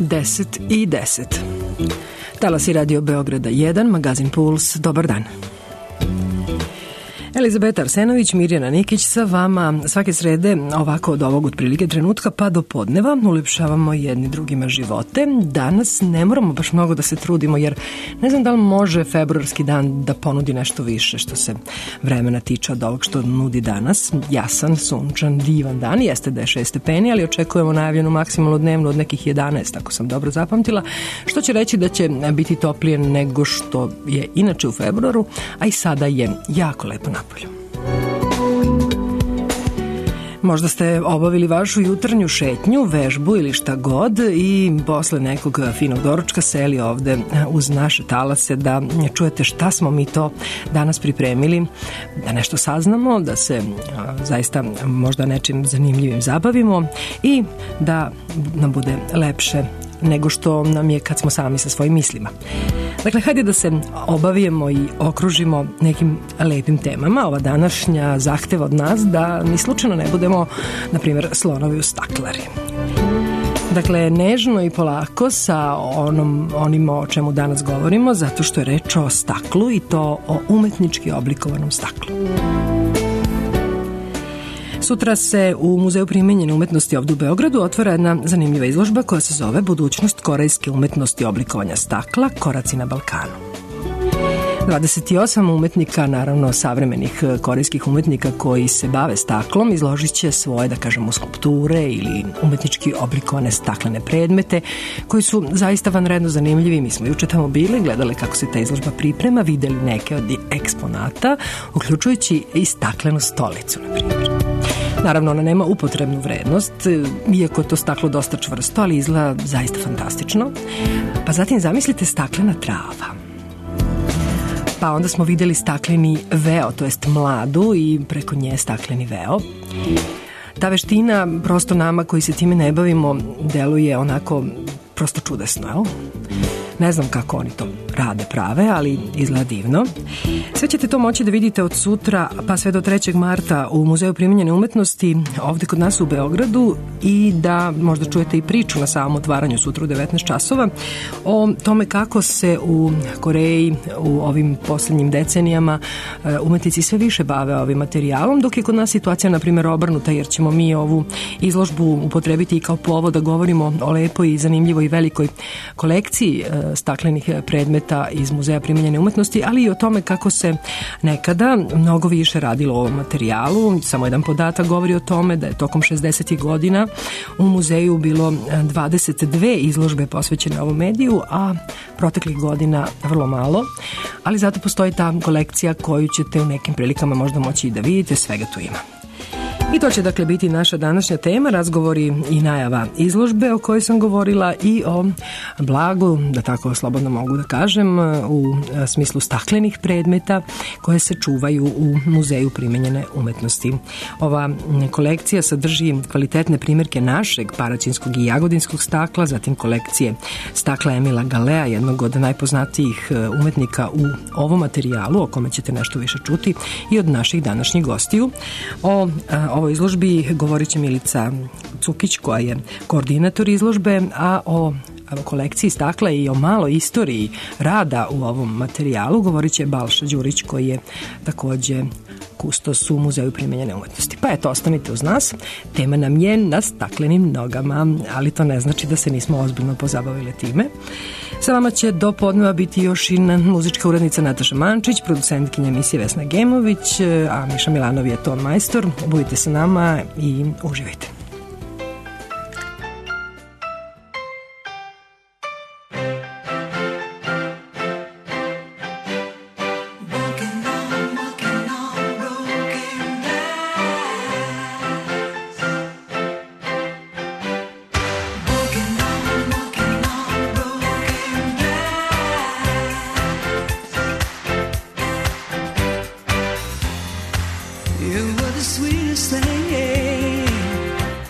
10:10. Talasi Radio Beograda 1, magazin Puls, dobar dan. Elizabeta Arsenović, Mirjana Nikić sa vama svake srede ovako od ovog otprilike trenutka pa do podneva ulepšavamo jedni drugima živote. Danas ne moramo baš mnogo da se trudimo jer ne znam da li može februarski dan da ponudi nešto više što se vremena tiče od ovog što nudi danas. Jasan, sunčan, divan dan, jeste da je 6 stepeni, ali očekujemo najavljenu maksimalnu dnevnu od nekih 11, ako sam dobro zapamtila, što će reći da će biti toplije nego što je inače u februaru, a i sada je jako lepo napolju. Možda ste obavili vašu jutarnju šetnju, vežbu ili šta god i posle nekog finog doručka seli ovde uz naše talase da čujete šta smo mi to danas pripremili, da nešto saznamo, da se zaista možda nečim zanimljivim zabavimo i da nam bude lepše nego što nam je kad smo sami sa svojim mislima. Dakle, hajde da se obavijemo i okružimo nekim lepim temama. Ova današnja zahteva od nas da ni slučajno ne budemo, na primjer, slonovi u staklari. Dakle, nežno i polako sa onim o čemu danas govorimo, zato što je reč o staklu i to o umetnički oblikovanom staklu. Sutra se u Muzeju primenjene umetnosti ovdje u Beogradu otvara jedna zanimljiva izložba koja se zove Budućnost korejske umetnosti oblikovanja stakla, koraci na Balkanu. 28 umetnika, naravno savremenih korejskih umetnika koji se bave staklom, izložit će svoje, da kažemo, skulpture ili umetnički oblikovane staklene predmete koji su zaista vanredno zanimljivi. Mi smo juče tamo bili, gledali kako se ta izložba priprema, videli neke od eksponata, uključujući i staklenu stolicu, na primjer. Naravno, ona nema upotrebnu vrednost, iako je to staklo dosta čvrsto, ali izgleda zaista fantastično. Pa zatim zamislite staklena trava. Pa onda smo videli stakleni veo, to jest mladu i preko nje stakleni veo. Ta veština, prosto nama koji se time ne bavimo, deluje onako prosto čudesno, jel? Ne znam kako oni to rade prave, ali izgleda divno. Sve ćete to moći da vidite od sutra pa sve do 3. marta u Muzeju primenjene umetnosti ovde kod nas u Beogradu i da možda čujete i priču na samom otvaranju sutra u 19 časova o tome kako se u Koreji u ovim posljednjim decenijama umetnici sve više bave ovim materijalom, dok je kod nas situacija, na primjer, obrnuta, jer ćemo mi ovu izložbu upotrebiti i kao povod da govorimo o lepoj i zanimljivoj i velikoj kolekciji staklenih predmeta iz Muzeja primenjene umetnosti, ali i o tome kako se nekada mnogo više radilo o ovom materijalu. Samo jedan podatak govori o tome da je tokom 60. godina u muzeju bilo 22 izložbe posvećene ovom mediju, a proteklih godina vrlo malo, ali zato postoji ta kolekcija koju ćete u nekim prilikama možda moći i da vidite, svega tu ima. I to će dakle biti naša današnja tema, razgovori i najava izložbe o kojoj sam govorila i o blagu, da tako slobodno mogu da kažem, u smislu staklenih predmeta koje se čuvaju u Muzeju primenjene umetnosti. Ova kolekcija sadrži kvalitetne primjerke našeg paraćinskog i jagodinskog stakla, zatim kolekcije stakla Emila Galea, jednog od najpoznatijih umetnika u ovom materijalu, o kome ćete nešto više čuti i od naših današnjih gostiju. O ovoj izložbi govorit će Milica Cukić, koja je koordinator izložbe, a o kolekciji stakla i o maloj istoriji rada u ovom materijalu govorit će Balša Đurić, koji je takođe kustos u Muzeju primenjene umetnosti. Pa eto, ostanite uz nas. Tema nam je na staklenim nogama, ali to ne znači da se nismo ozbiljno pozabavili time. Sa vama će do podneva biti još i muzička urednica Nataša Mančić, producentkinja emisije Vesna Gemović, a Miša Milanov je ton majstor. Budite sa nama i uživajte. You were the sweetest thing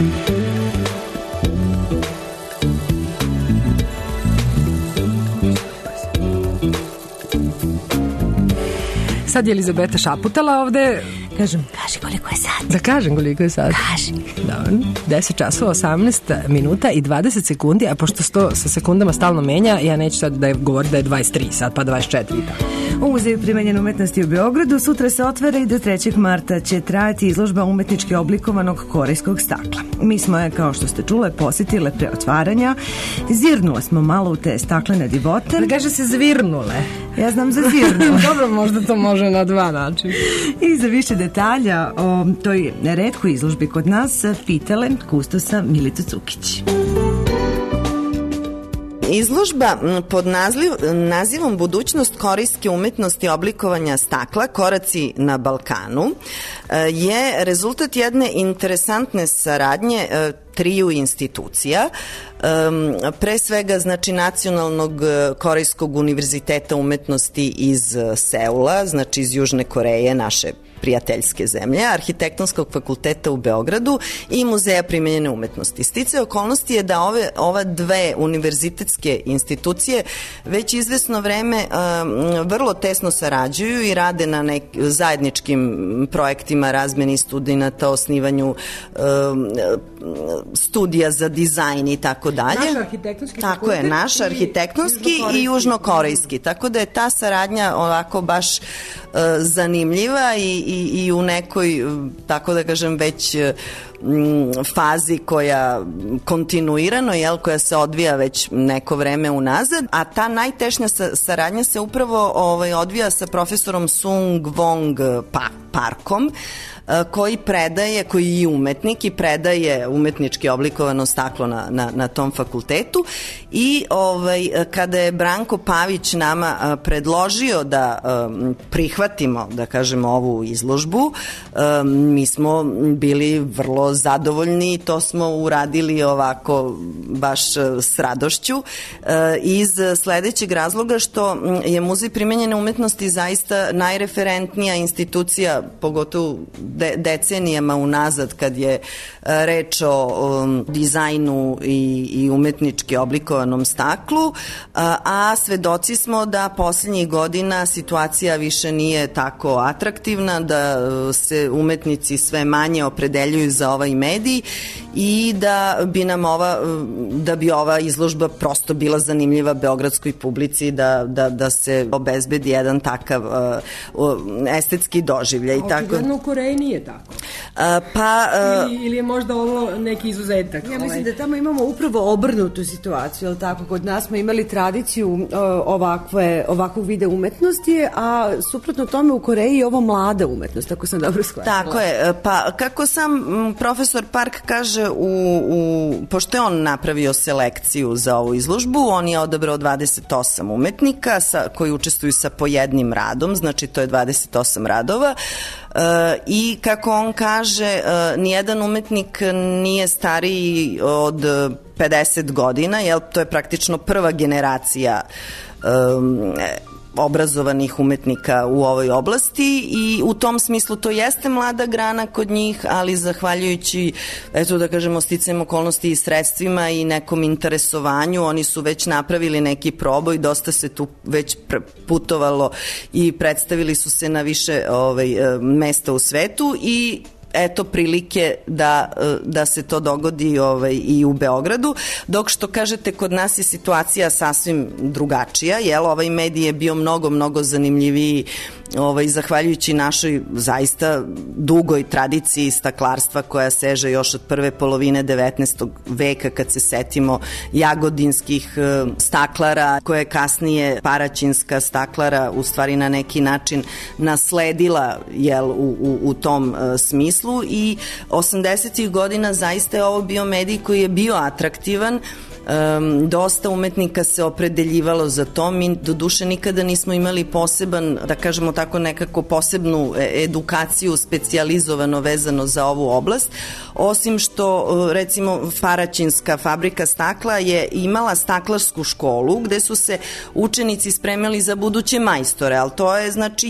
Sad je Elizabeta šaputala ovde. Kaži koliko je sad. Da kažem koliko je sad. Kaži. Dobro. 10 časova, 18 minuta i 20 sekundi, a pošto se to sa sekundama stalno menja, ja neću sad da je govori da je 23 sad, pa 24. U Muzeju primenjene umetnosti u Beogradu sutra se otvara i do 3. marta će trajati izložba umetnički oblikovanog korejskog stakla. Mi smo je, kao što ste čule, posjetile pre otvaranja. Zirnule smo malo u te staklene divote. Da kaže se zvirnule. Ja znam za zirnule. Dobro, možda to može na dva načina. I za više detalja o toj retkoj izložbi kod nas pitale kustosa Milicu Cukić. Izložba pod nazivom Budućnost korejske umetnosti oblikovanja stakla, koraci na Balkanu, je rezultat jedne interesantne saradnje triju institucija, pre svega znači Nacionalnog korejskog univerziteta umetnosti iz Seula, znači iz Južne Koreje, naše prijateljske zemlje, Arhitektonskog fakulteta u Beogradu i Muzeja primenjene umetnosti. Sticaj okolnosti je da ova dve univerzitetske institucije već izvesno vreme vrlo tesno sarađuju i rade na zajedničkim projektima razmeni studenata, osnivanju studija za dizajn i tako dalje. Naš arhitektonski fakultet. Tako je, naš arhitektonski i južnokorejski. Tako da je ta saradnja ovako baš zanimljiva i u nekoj, tako da kažem, već fazi koja kontinuirano, koja se odvija već neko vreme unazad, a ta najtešnja saradnja se upravo odvija sa profesorom Sung Wong Parkom, koji je umetnik i predaje umetnički oblikovano staklo na tom fakultetu i kada je Branko Pavić nama predložio da prihvatimo, da kažemo, ovu izložbu, mi smo bili vrlo zadovoljni i to smo uradili ovako baš s radošću iz sledećeg razloga što je Muzej primenjene umetnosti zaista najreferentnija institucija, pogotovo decenijama unazad kad je reč o dizajnu i umetnički oblikovanom staklu, a svedoci smo da poslednjih godina situacija više nije tako atraktivna, da se umetnici sve manje opredeljuju za ovaj medij i da bi ova izložba prosto bila zanimljiva beogradskoj publici, da se obezbedi jedan takav estetski doživljaj. Očigledno u Koreji nije tako. Ili je možda ovo neki izuzetak? Ja mislim da tamo imamo upravo obrnutu situaciju, ali tako, kod nas smo imali tradiciju ovakvog vida umetnosti, a suprotno tome u Koreji je ovo mlada umetnost, ako sam dobro shvatila. Tako je, pa kako sam profesor Park kaže, pošto je on napravio selekciju za ovu izložbu, on je odabrao 28 umetnika koji učestvuju sa po jednim radom, znači to je 28 radova, i kako on kaže, nijedan umetnik nije stariji od 50 godina, jer to je praktično prva generacija obrazovanih umetnika u ovoj oblasti i u tom smislu to jeste mlada grana kod njih, ali zahvaljujući, eto da kažemo, sticajem okolnosti i sredstvima i nekom interesovanju, oni su već napravili neki proboj, dosta se tu već putovalo i predstavili su se na više mesta u svetu i eto prilike da se to dogodi i u Beogradu, dok što kažete kod nas je situacija sasvim drugačija, ovaj medij je bio mnogo zanimljiviji zahvaljujući našoj zaista dugoj tradiciji staklarstva koja seže još od prve polovine 19. veka, kad se setimo jagodinskih staklara koje je kasnije Paraćinska staklara u stvari na neki način nasledila u tom smislu i 80. godina zaista je ovo bio medij koji je bio atraktivan dosta umetnika se opredeljivalo za to. Mi do duše nikada nismo imali poseban, da kažemo tako, nekako posebnu edukaciju specijalizovano vezano za ovu oblast, osim što recimo Paraćinska fabrika stakla je imala staklarsku školu gde su se učenici spremali za buduće majstore, ali to je znači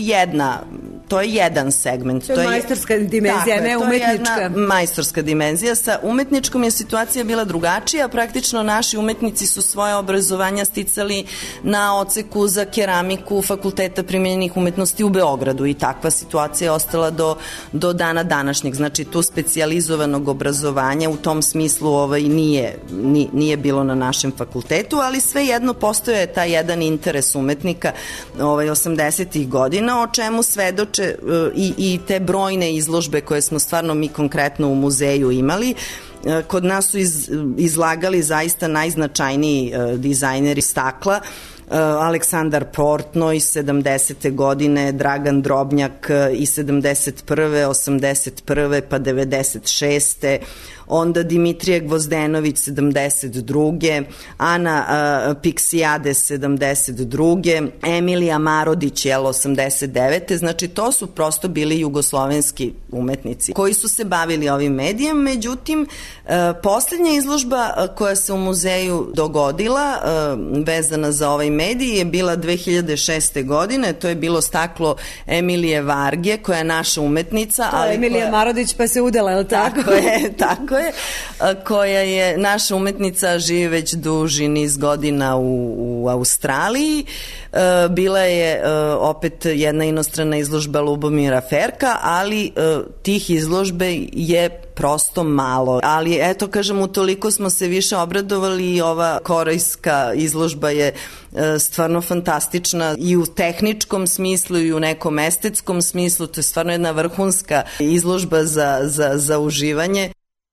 jedan segment. To je majstorska dimenzija, ne umetnička. To je jedna majstorska dimenzija. Sa umetničkom je situacija bila drugačija. Praktično naši umetnici su svoje obrazovanja sticali na odseku za keramiku Fakulteta primenjenih umetnosti u Beogradu i takva situacija je ostala do dana današnjeg. Znači tu specijalizovanog obrazovanja u tom smislu nije bilo na našem fakultetu, ali svejedno postoje je taj jedan interes umetnika 80-ih godina, o čemu svedoče i te brojne izložbe koje smo stvarno mi konkretno u muzeju imali. Kod nas su izlagali zaista najznačajniji dizajneri stakla, Aleksandar Portnoj 70. godine, Dragan Drobnjak i 71. 81. pa 96. onda Dimitrije Gvozdenović 72. Ana Piksijades 72. Emilija Marodić 89. Znači to su prosto bili jugoslovenski umetnici koji su se bavili ovim medijem. Međutim, poslednja izložba koja se u muzeju dogodila vezana za ovaj medij je bila 2006. godine. To je bilo staklo Emilije Varge koja je naša umetnica. To je Emilija Marodić pa se udala, je li tako? Tako je, koja je naša umetnica, živi već duži niz godina u Australiji. Bila je opet jedna inostrana izložba Lubomira Ferka, ali tih izložbe je prosto malo. Ali eto, kažem, utoliko smo se više obradovali i ova korejska izložba je stvarno fantastična i u tehničkom smislu i u nekom estetskom smislu. To je stvarno jedna vrhunska izložba za uživanje.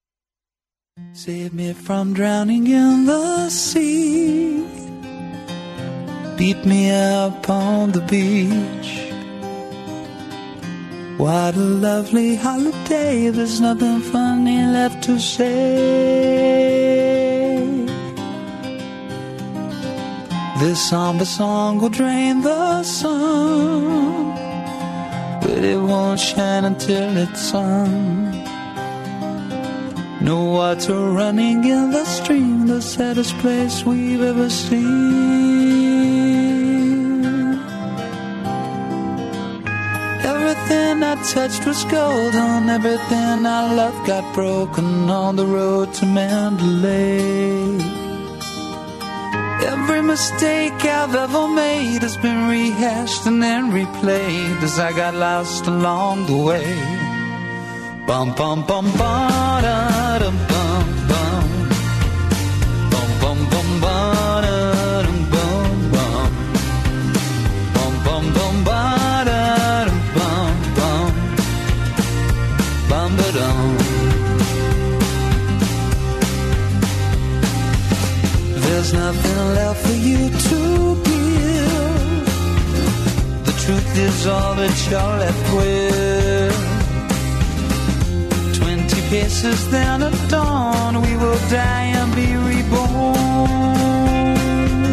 Save me from drowning in the sea. Beat me up on the beach. What a lovely holiday. There's nothing funny left to say. This somber song will drain the sun, but it won't shine until it's sung. No water running in the stream, the saddest place we've ever seen. Everything I touched was golden, everything I loved got broken on the road to Mandalay. Every mistake I've ever made has been rehashed and then replayed as I got lost along the way. Bum bum bum ba da dum bum bum bum bum bum ba da dum bum bum bum bum bum ba da dum bum bum bum ba dum. There's nothing left for you to give. The truth is all that you're left with. Kisses then at dawn, we will die and be reborn.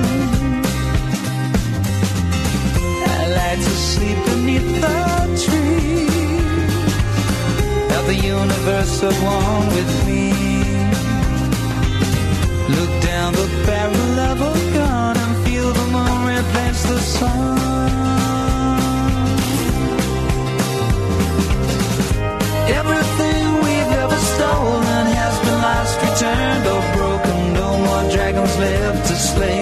I like to sleep beneath the trees, have the universe at one with me. Look down the barrel of a gun and feel the moon replace the sun. Everything stolen has been lost, returned or broken. No more dragons left to slay.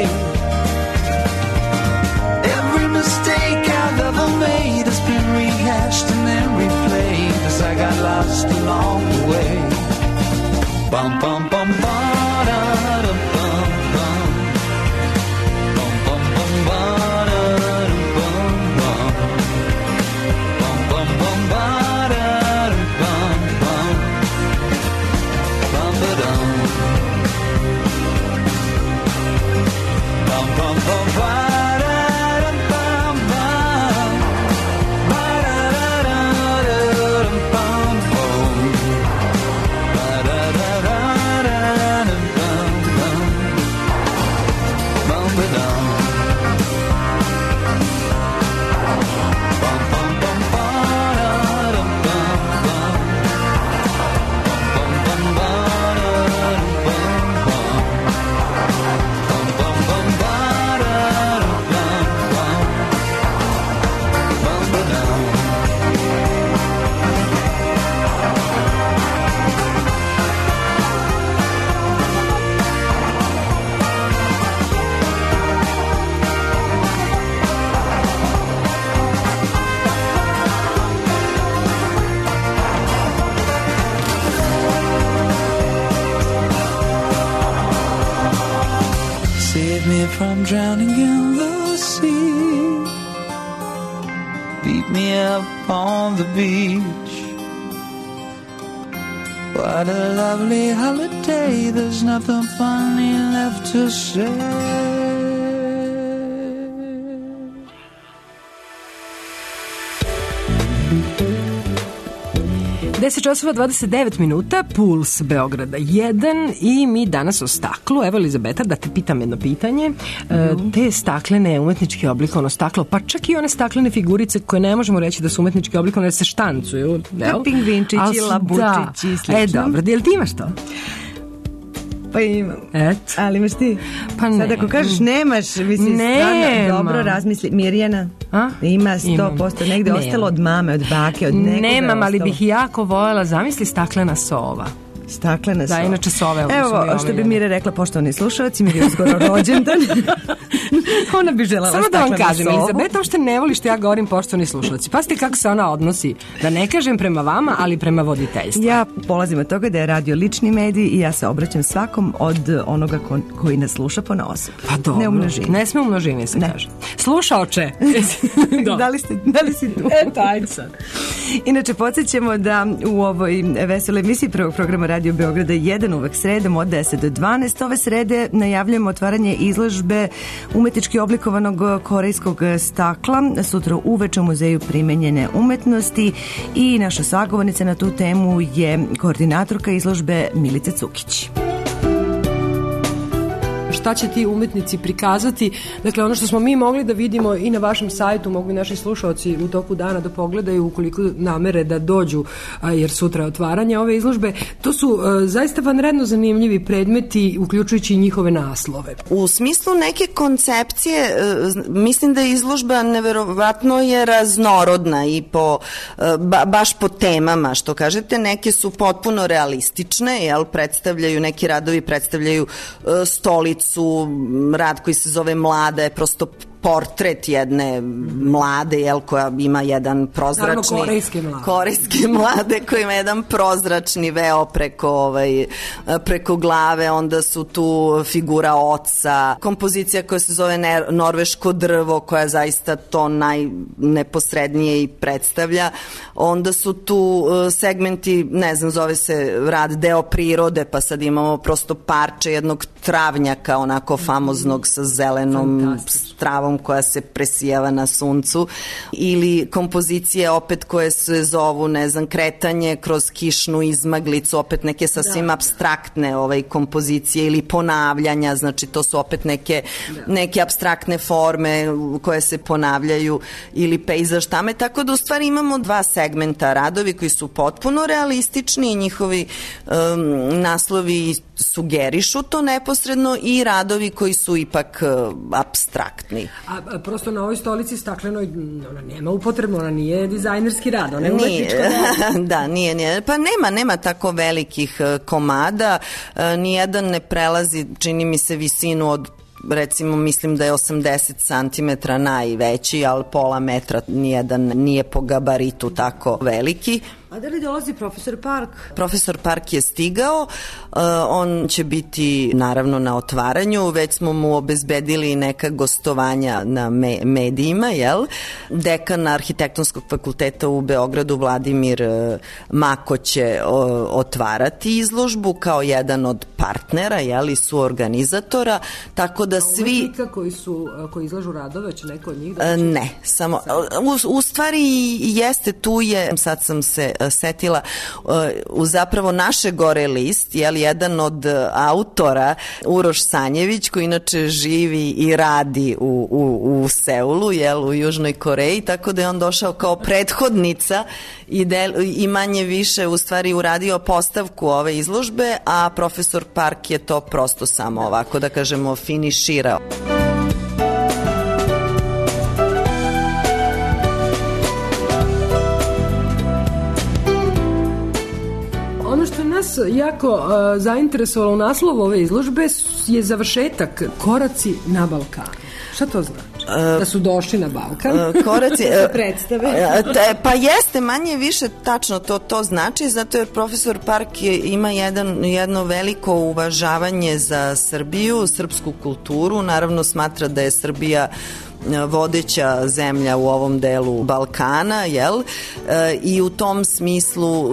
Every mistake I've ever made has been rehashed and then replayed as I got lost along the way. Bum bum bum ba da dum bum bum bum bum bum ba da dum bum bum bum bum bum ba da dum bum bum. Bum bum bum ba da dum bum bum ba da dum bum bum ba da da da me from drowning in the sea. Beat me up on the beach. What a lovely holiday, there's nothing funny left to say. 10:29, Puls Beograda 1 i mi danas o staklu. Evo, Elizabeta, da te pitam jedno pitanje. Te staklene umetnički oblikovano staklo, pa čak i one staklene figurice koje ne možemo reći da su umetnički oblikovane, jer se štancuju. Pingvinčići, labučići i slično. Dobro, jel ti imaš to? Pa imam. Eto. Ali imaš ti? Pa ne. Sad ako kažeš nemaš, mislim, stvarno dobro razmisli. Mirjana? Ima 100%, negde ostalo od mame, od bake, od nekoga. Nemam, ali bih jako voljela, zamisli staklena sova. Staklena sova. Da, inače sove. Evo, što bi Mire rekla, poštovani slušalci, Mire je uskoro rođendan. Ona bi želela samo staklenu da vam kažem, sovu. Elizabeta uopšte ne voli što ja govorim poštovani slušalci. Pazite kako se ona odnosi, da ne kažem prema vama, ali prema voditeljstvu. Ja polazim od toga da je radio lični medij i ja se obraćam svakom od onoga koji nas sluša ponaosob. Pa dobro. Ne u množini. Ne sme u množini se kaže. Slušaoče. Da li si tu? Eto, ajde sad. Inače, podsjećamo da u ovoj veseloj emisiji prvog programa Radio Beograda 1 uvek sredom od 10 do 12. Ove srede najavljujemo otvaranje izložbe umetnički oblikovanog korejskog stakla sutra uveče u Muzeju primenjene umetnosti i naša sagovornica na tu temu je koordinatorka izložbe Milica Cukić. Šta će ti umetnici prikazati? Dakle, ono što smo mi mogli da vidimo i na vašem sajtu, mogu i naši slušaoci u toku dana da pogledaju ukoliko namere da dođu, jer sutra je otvaranje ove izložbe. To su zaista vanredno zanimljivi predmeti, uključujući i njihove naslove. U smislu neke koncepcije, mislim da je izložba neverovatno je raznorodna i baš po temama, što kažete, neke su potpuno realistične, jel, predstavljaju, neki radovi predstavljaju stolicu, rad koji se zove Mlada je prosto portret jedne mlade, jel, koja ima jedan prozračni... Korejske mlade koja ima jedan prozračni veo preko glave, onda su tu figura oca, kompozicija koja se zove Norveško drvo, koja zaista to najneposrednije i predstavlja. Onda su tu segmenti, ne znam, zove se rad Deo prirode, pa sad imamo prosto parče jednog travnjaka, onako famoznog sa zelenom travom koja se presijava na suncu, ili kompozicije opet koje se zovu, ne znam, Kretanje kroz kišnu izmaglicu, opet neke sasvim apstraktne kompozicije, ili ponavljanja, znači to su opet neke apstraktne forme koje se ponavljaju, ili pejzaž tame, tako da u stvari imamo dva segmenta, radovi koji su potpuno realistični i njihovi naslovi sugerišu to neposredno i radovi koji su ipak apstraktni. A prosto na ovoj stolici staklenoj ona nema upotrebno, ona nije dizajnerski rad, ona je umetnička. Da, nije. Pa nema tako velikih komada, nijedan ne prelazi, čini mi se, visinu od, recimo, mislim da je 80 cm najveći, ali pola metra nijedan nije po gabaritu tako veliki. A da li dolazi profesor Park? Profesor Park je stigao, on će biti naravno na otvaranju, već smo mu obezbedili neka gostovanja na medijima, jel? Dekan Arhitektonskog fakulteta u Beogradu Vladimir Mako će otvarati izložbu kao jedan od partnera, jel, i suorganizatora, tako da svi... Umetnika koji izlažu radove, će neko od njih? Ne, samo, u stvari jeste, tu je, sad sam se setila, u zapravo naše gore list, jel, jedan od autora, Uroš Sanjević, koji inače živi i radi u Seulu, jel, u Južnoj Koreji, tako da je on došao kao prethodnica i manje više u stvari uradio postavku ove izložbe, a profesor Park je to prosto samo ovako, da kažemo, finiširao. Nas jako zainteresovalo u naslovu ove izložbe je završetak Koraci na Balkanu. Šta to znači? Da su došli na Balkan. Koraci, da se predstave. Pa jeste, manje više tačno to znači, zato jer profesor Park ima jedno veliko uvažavanje za Srbiju, srpsku kulturu, naravno smatra da je Srbija vodeća zemlja u ovom delu Balkana, jel? I u tom smislu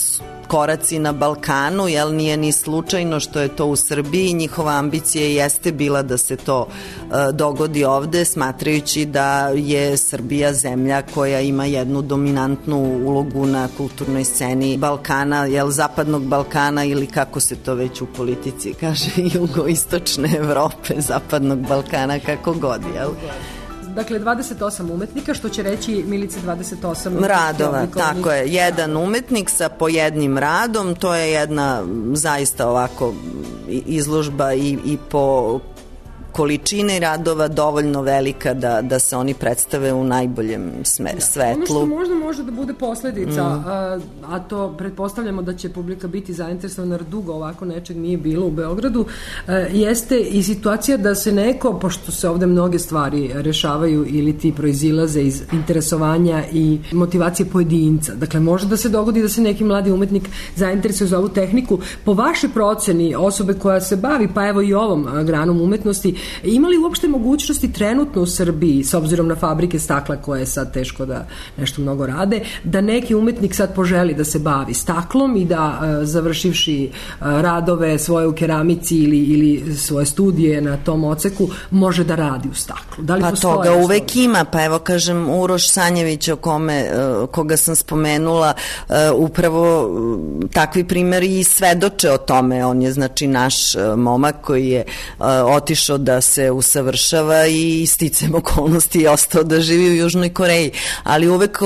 koraci na Balkanu, jel, nije ni slučajno što je to u Srbiji, njihova ambicija jeste bila da se to dogodi ovde, smatrajući da je Srbija zemlja koja ima jednu dominantnu ulogu na kulturnoj sceni Balkana, jel, zapadnog Balkana ili kako se to već u politici kaže, jugoistočne Evrope, zapadnog Balkana, kako god, jel? Dakle, 28 umetnika, što će reći Milice 28 radova, tako je, jedan umetnik sa po jednim radom, to je jedna zaista ovako izložba i po količine radova dovoljno velika da se oni predstave u najboljem svetlu. Ono što možda može da bude posledica, a to pretpostavljamo da će publika biti zainteresovana jer dugo ovako nečeg nije bilo u Beogradu, jeste i situacija da se neko, pošto se ovde mnoge stvari rešavaju ili ti proizilaze iz interesovanja i motivacije pojedinca. Dakle, može da se dogodi da se neki mladi umetnik zainteresuje za ovu tehniku. Po vašoj proceni osobe koja se bavi, pa evo i ovom granom umetnosti, ima li uopšte mogućnosti trenutno u Srbiji, s obzirom na fabrike stakla koje je sad teško da nešto mnogo rade, da neki umetnik sad poželi da se bavi staklom i da završivši radove svoje u keramici ili svoje studije na tom oceku može da radi u staklu? Da li pa toga uvek ima, pa evo kažem Uroš Sanjević koga sam spomenula, upravo takvi primjeri i svedoče o tome. On je znači naš momak koji je otišao da se usavršava i sticajem okolnosti je ostao da živi u Južnoj Koreji, ali uvek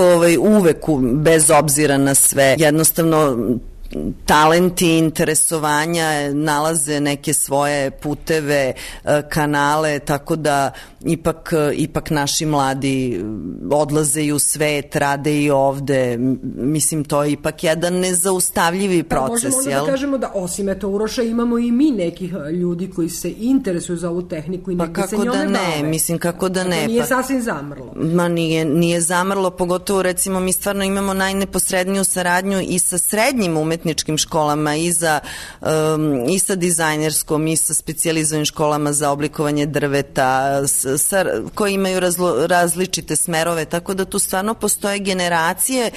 bez obzira na sve, jednostavno talenti, interesovanja nalaze neke svoje puteve, kanale, tako da ipak naši mladi odlaze i u svet, rade i ovde. Mislim, to je ipak jedan nezaustavljivi proces. Možemo da kažemo da osim eto Uroša imamo i mi nekih ljudi koji se interesuju za ovu tehniku i negde se njome bave. Pa kako da ne, mislim kako da ne. Nije sasvim zamrlo. Ma nije zamrlo, pogotovo recimo mi stvarno imamo najneposredniju saradnju i sa srednjim umetničkim školama i sa dizajnerskom i sa specijalizovanim školama za oblikovanje drveta koji imaju različite smerove, tako da tu stvarno postoje generacije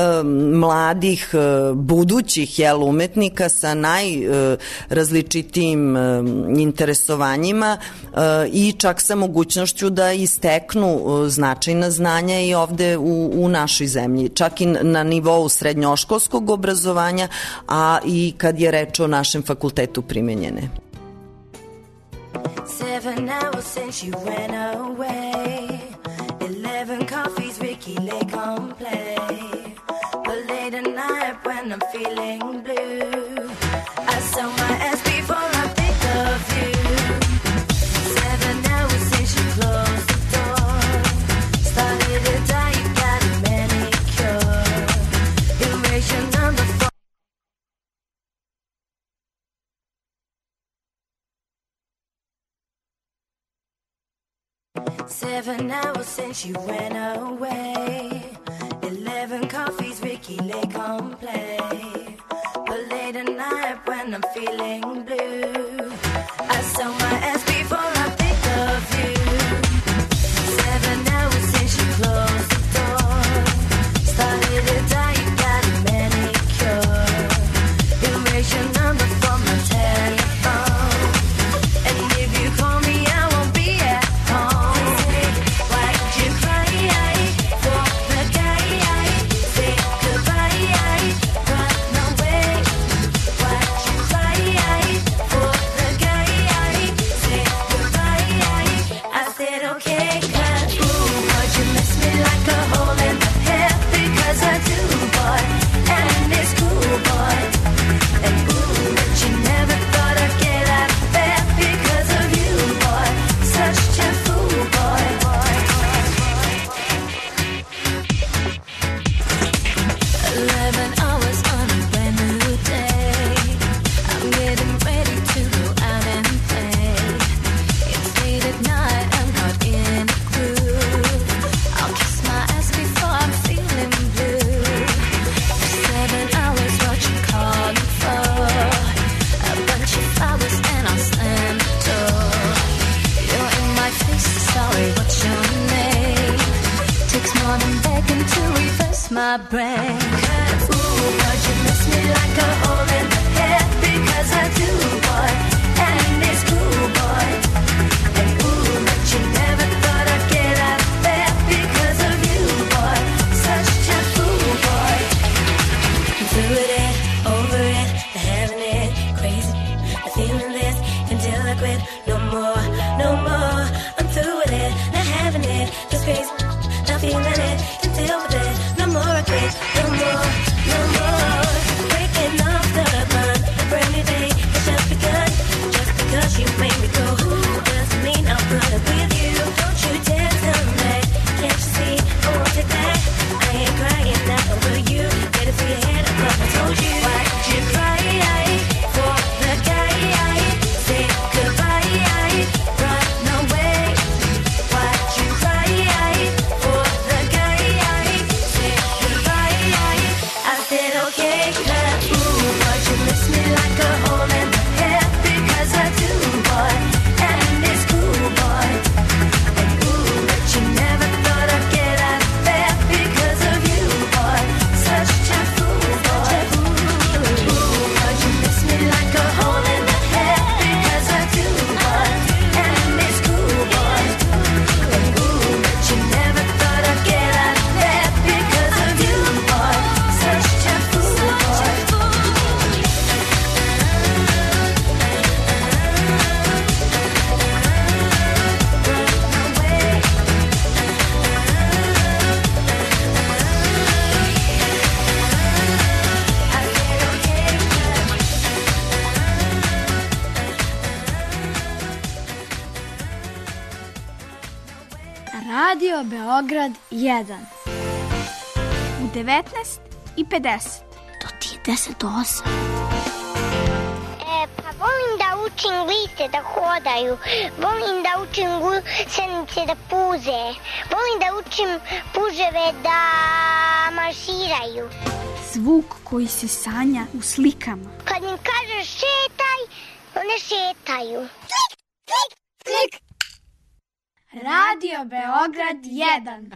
mladih budućih umetnika sa najrazličitijim interesovanjima i čak sa mogućnošću da isteknu značajna znanja i ovde u našoj zemlji, čak i na nivou srednjoškolskog obrazovanja, a i kad je reč o našem fakultetu primenjene. 7 hours since you went away, 11 coffees, Ricky Lake on play, but late at night when I'm feeling blue, I sell my ass before I think of you. 7 hours since you closed the door, started to die, you got a manicure, erase your number 4. 7 hours since you went away, 11 coffees, Ricky Lake on play, but late at night when I'm feeling blue, I sell my ass before I think of you. 7 hours since you closed the door, started to die, you got a manicure, erase your number from my telephone, and if you call me I won't be at home. Say goodbye, run away. Why'd you cry? Radio Beograd 1 u 19:50. To ti je 10:08. Pa volim da učim liste da hodaju, volim da učim gusenice da puze, volim da učim puževe da marširaju. Zvuk koji se sanja u slikama. Kad im kažeš šetaj, one šetaju. Klik, klik, klik. Radio Beograd 1.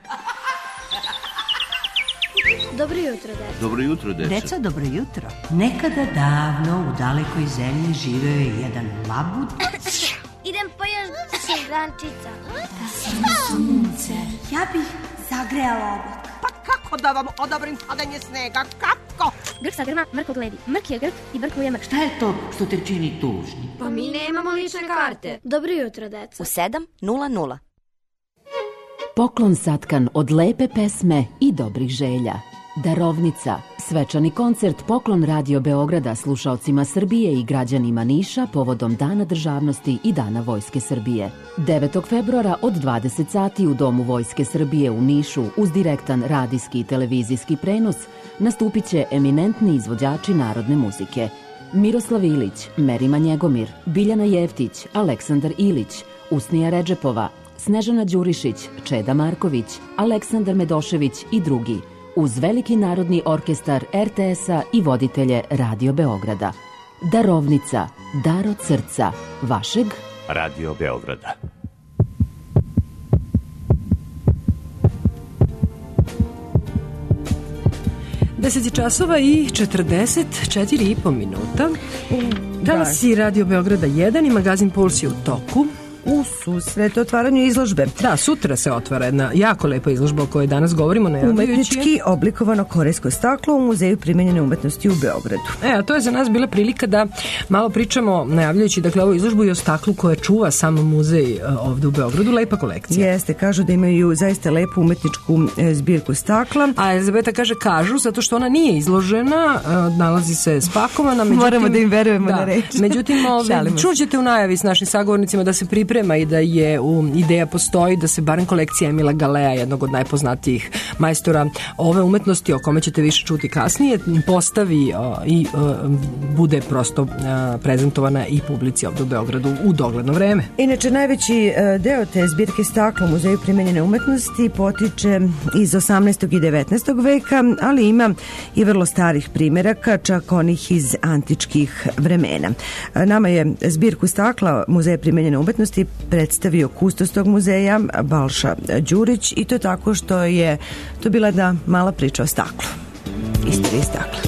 Dobro jutro, deca. Dobro jutro, deca. Deca, dobro jutro. Nekada davno u dalekoj zemlji živeo je jedan labud. Idem po još šimrančica. Da sam sunce, ja bih zagrejala oblak. Pa kako da vam odobrim padanje snega? Kako? Grk sa grma, mrko gledi. Mrk je grk i brk je mrk. Šta je to što te čini tužni? Pa mi nemamo lične karte. Dobro jutro, deca. U 7:00. Poklon satkan od lepe pesme i dobrih želja. Darovnica, svečani koncert Poklon Radio Beograda slušaocima Srbije i građanima Niša povodom Dana državnosti i Dana Vojske Srbije. 9. februara od 20 sati u Domu Vojske Srbije u Nišu uz direktan radijski i televizijski prenos nastupit će eminentni izvođači narodne muzike. Miroslav Ilić, Merima Njegomir, Biljana Jeftić, Aleksandar Ilić, Usnija Redžepova, Snežana Đurišić, Čeda Marković, Aleksandar Medošević i drugi, uz veliki narodni orkestar RTS-a i voditelje Radio Beograda. Darovnica, dar od srca, vašeg Radio Beograda. Deset časova i 44,5 minuta. Danas je Radio Beograda 1 i magazin Puls je u toku. U susret otvaranju izložbe. Da, sutra se otvara jedna jako lepa izložba o kojoj danas govorimo. Umetnički oblikovano korejsko staklo u Muzeju primenjene umetnosti u Beogradu. A to je za nas bila prilika da malo pričamo, najavljajući dakle ovu izložbu i o staklu koje čuva sam muzej ovde u Beogradu. Lepa kolekcija. Jeste, kažu da imaju zaista lepu umetničku zbirku stakla. A Elizabeta kaže kažu, zato što ona nije izložena, nalazi se spakovana. Međutim, moramo da im verujemo na reč. Međutim, čućete u najavi s našim sagovornicima da se priprema i da je ideja postoji da se barem kolekcija Emila Galea, jednog od najpoznatijih majstora ove umetnosti, o kome ćete više čuti kasnije, postavi i bude prosto prezentovana i publici ovdje u Beogradu u dogledno vreme. Inače, najveći deo te zbirke stakla u Muzeju primenjene umetnosti potiče iz 18. i 19. veka, ali ima i vrlo starih primjeraka, čak onih iz antičkih vremena. Nama je zbirku stakla Muzeja primenjene umetnosti predstavio kustos tog muzeja Balša Đurić, i to tako što je to bila jedna mala priča o staklu. Istorija stakla.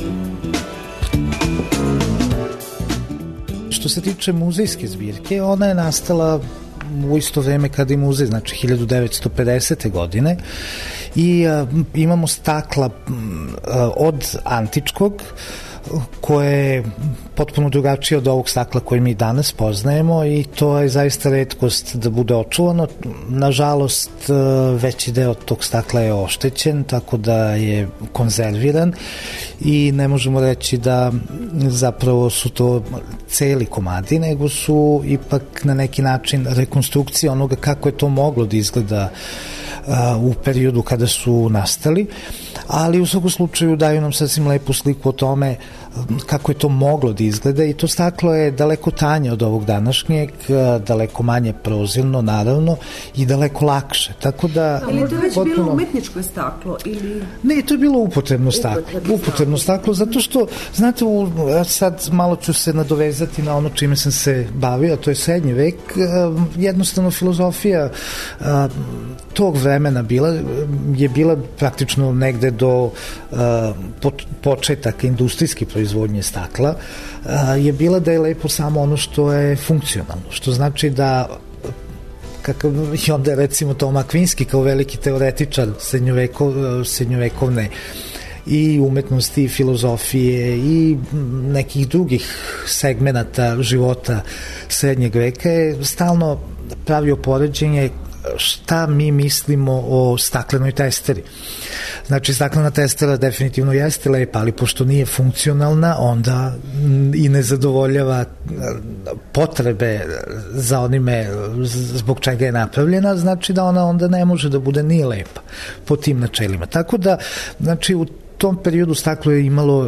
Što se tiče muzejske zbirke, ona je nastala u isto vreme kada i muzej, znači 1950. godine, i imamo stakla od antičkog, koje je potpuno drugačije od ovog stakla koji mi danas poznajemo, i to je zaista retkost da bude očuvano. Nažalost, veći deo tog stakla je oštećen, tako da je konzerviran i ne možemo reći da zapravo su to celi komadi, nego su ipak na neki način rekonstrukcija onoga kako je to moglo da izgleda u periodu kada su nastali, ali u svakom slučaju daju nam sasvim lepu sliku o tome kako je to moglo da izgleda, i to staklo je daleko tanje od ovog današnjeg, daleko manje prozirno, naravno, i daleko lakše. Tako da, ali je to već bilo umetničko staklo? Ili... Ne, to je bilo upotrebno staklo. Upotrebno staklo, zato što, znate, sad malo ću se nadovezati na ono čime sam se bavio, to je srednji vek. Jednostavno filozofija tog vremena je bila praktično negde do početaka industrijske proizvodnje stakla, je bila da je lepo samo ono što je funkcionalno, što znači da i onda je recimo Toma Akvinski kao veliki teoretičar srednjovekovne i umetnosti i filozofije i nekih drugih segmenata života srednjeg veka je stalno pravio poređenje šta mi mislimo o staklenoj testeri. Znači, staklena testera definitivno jeste lepa, ali pošto nije funkcionalna, onda i ne zadovoljava potrebe za onime zbog čega je napravljena, znači da ona onda ne može da bude ni lepa po tim načelima. Tako da, znači, u tom periodu staklo je imalo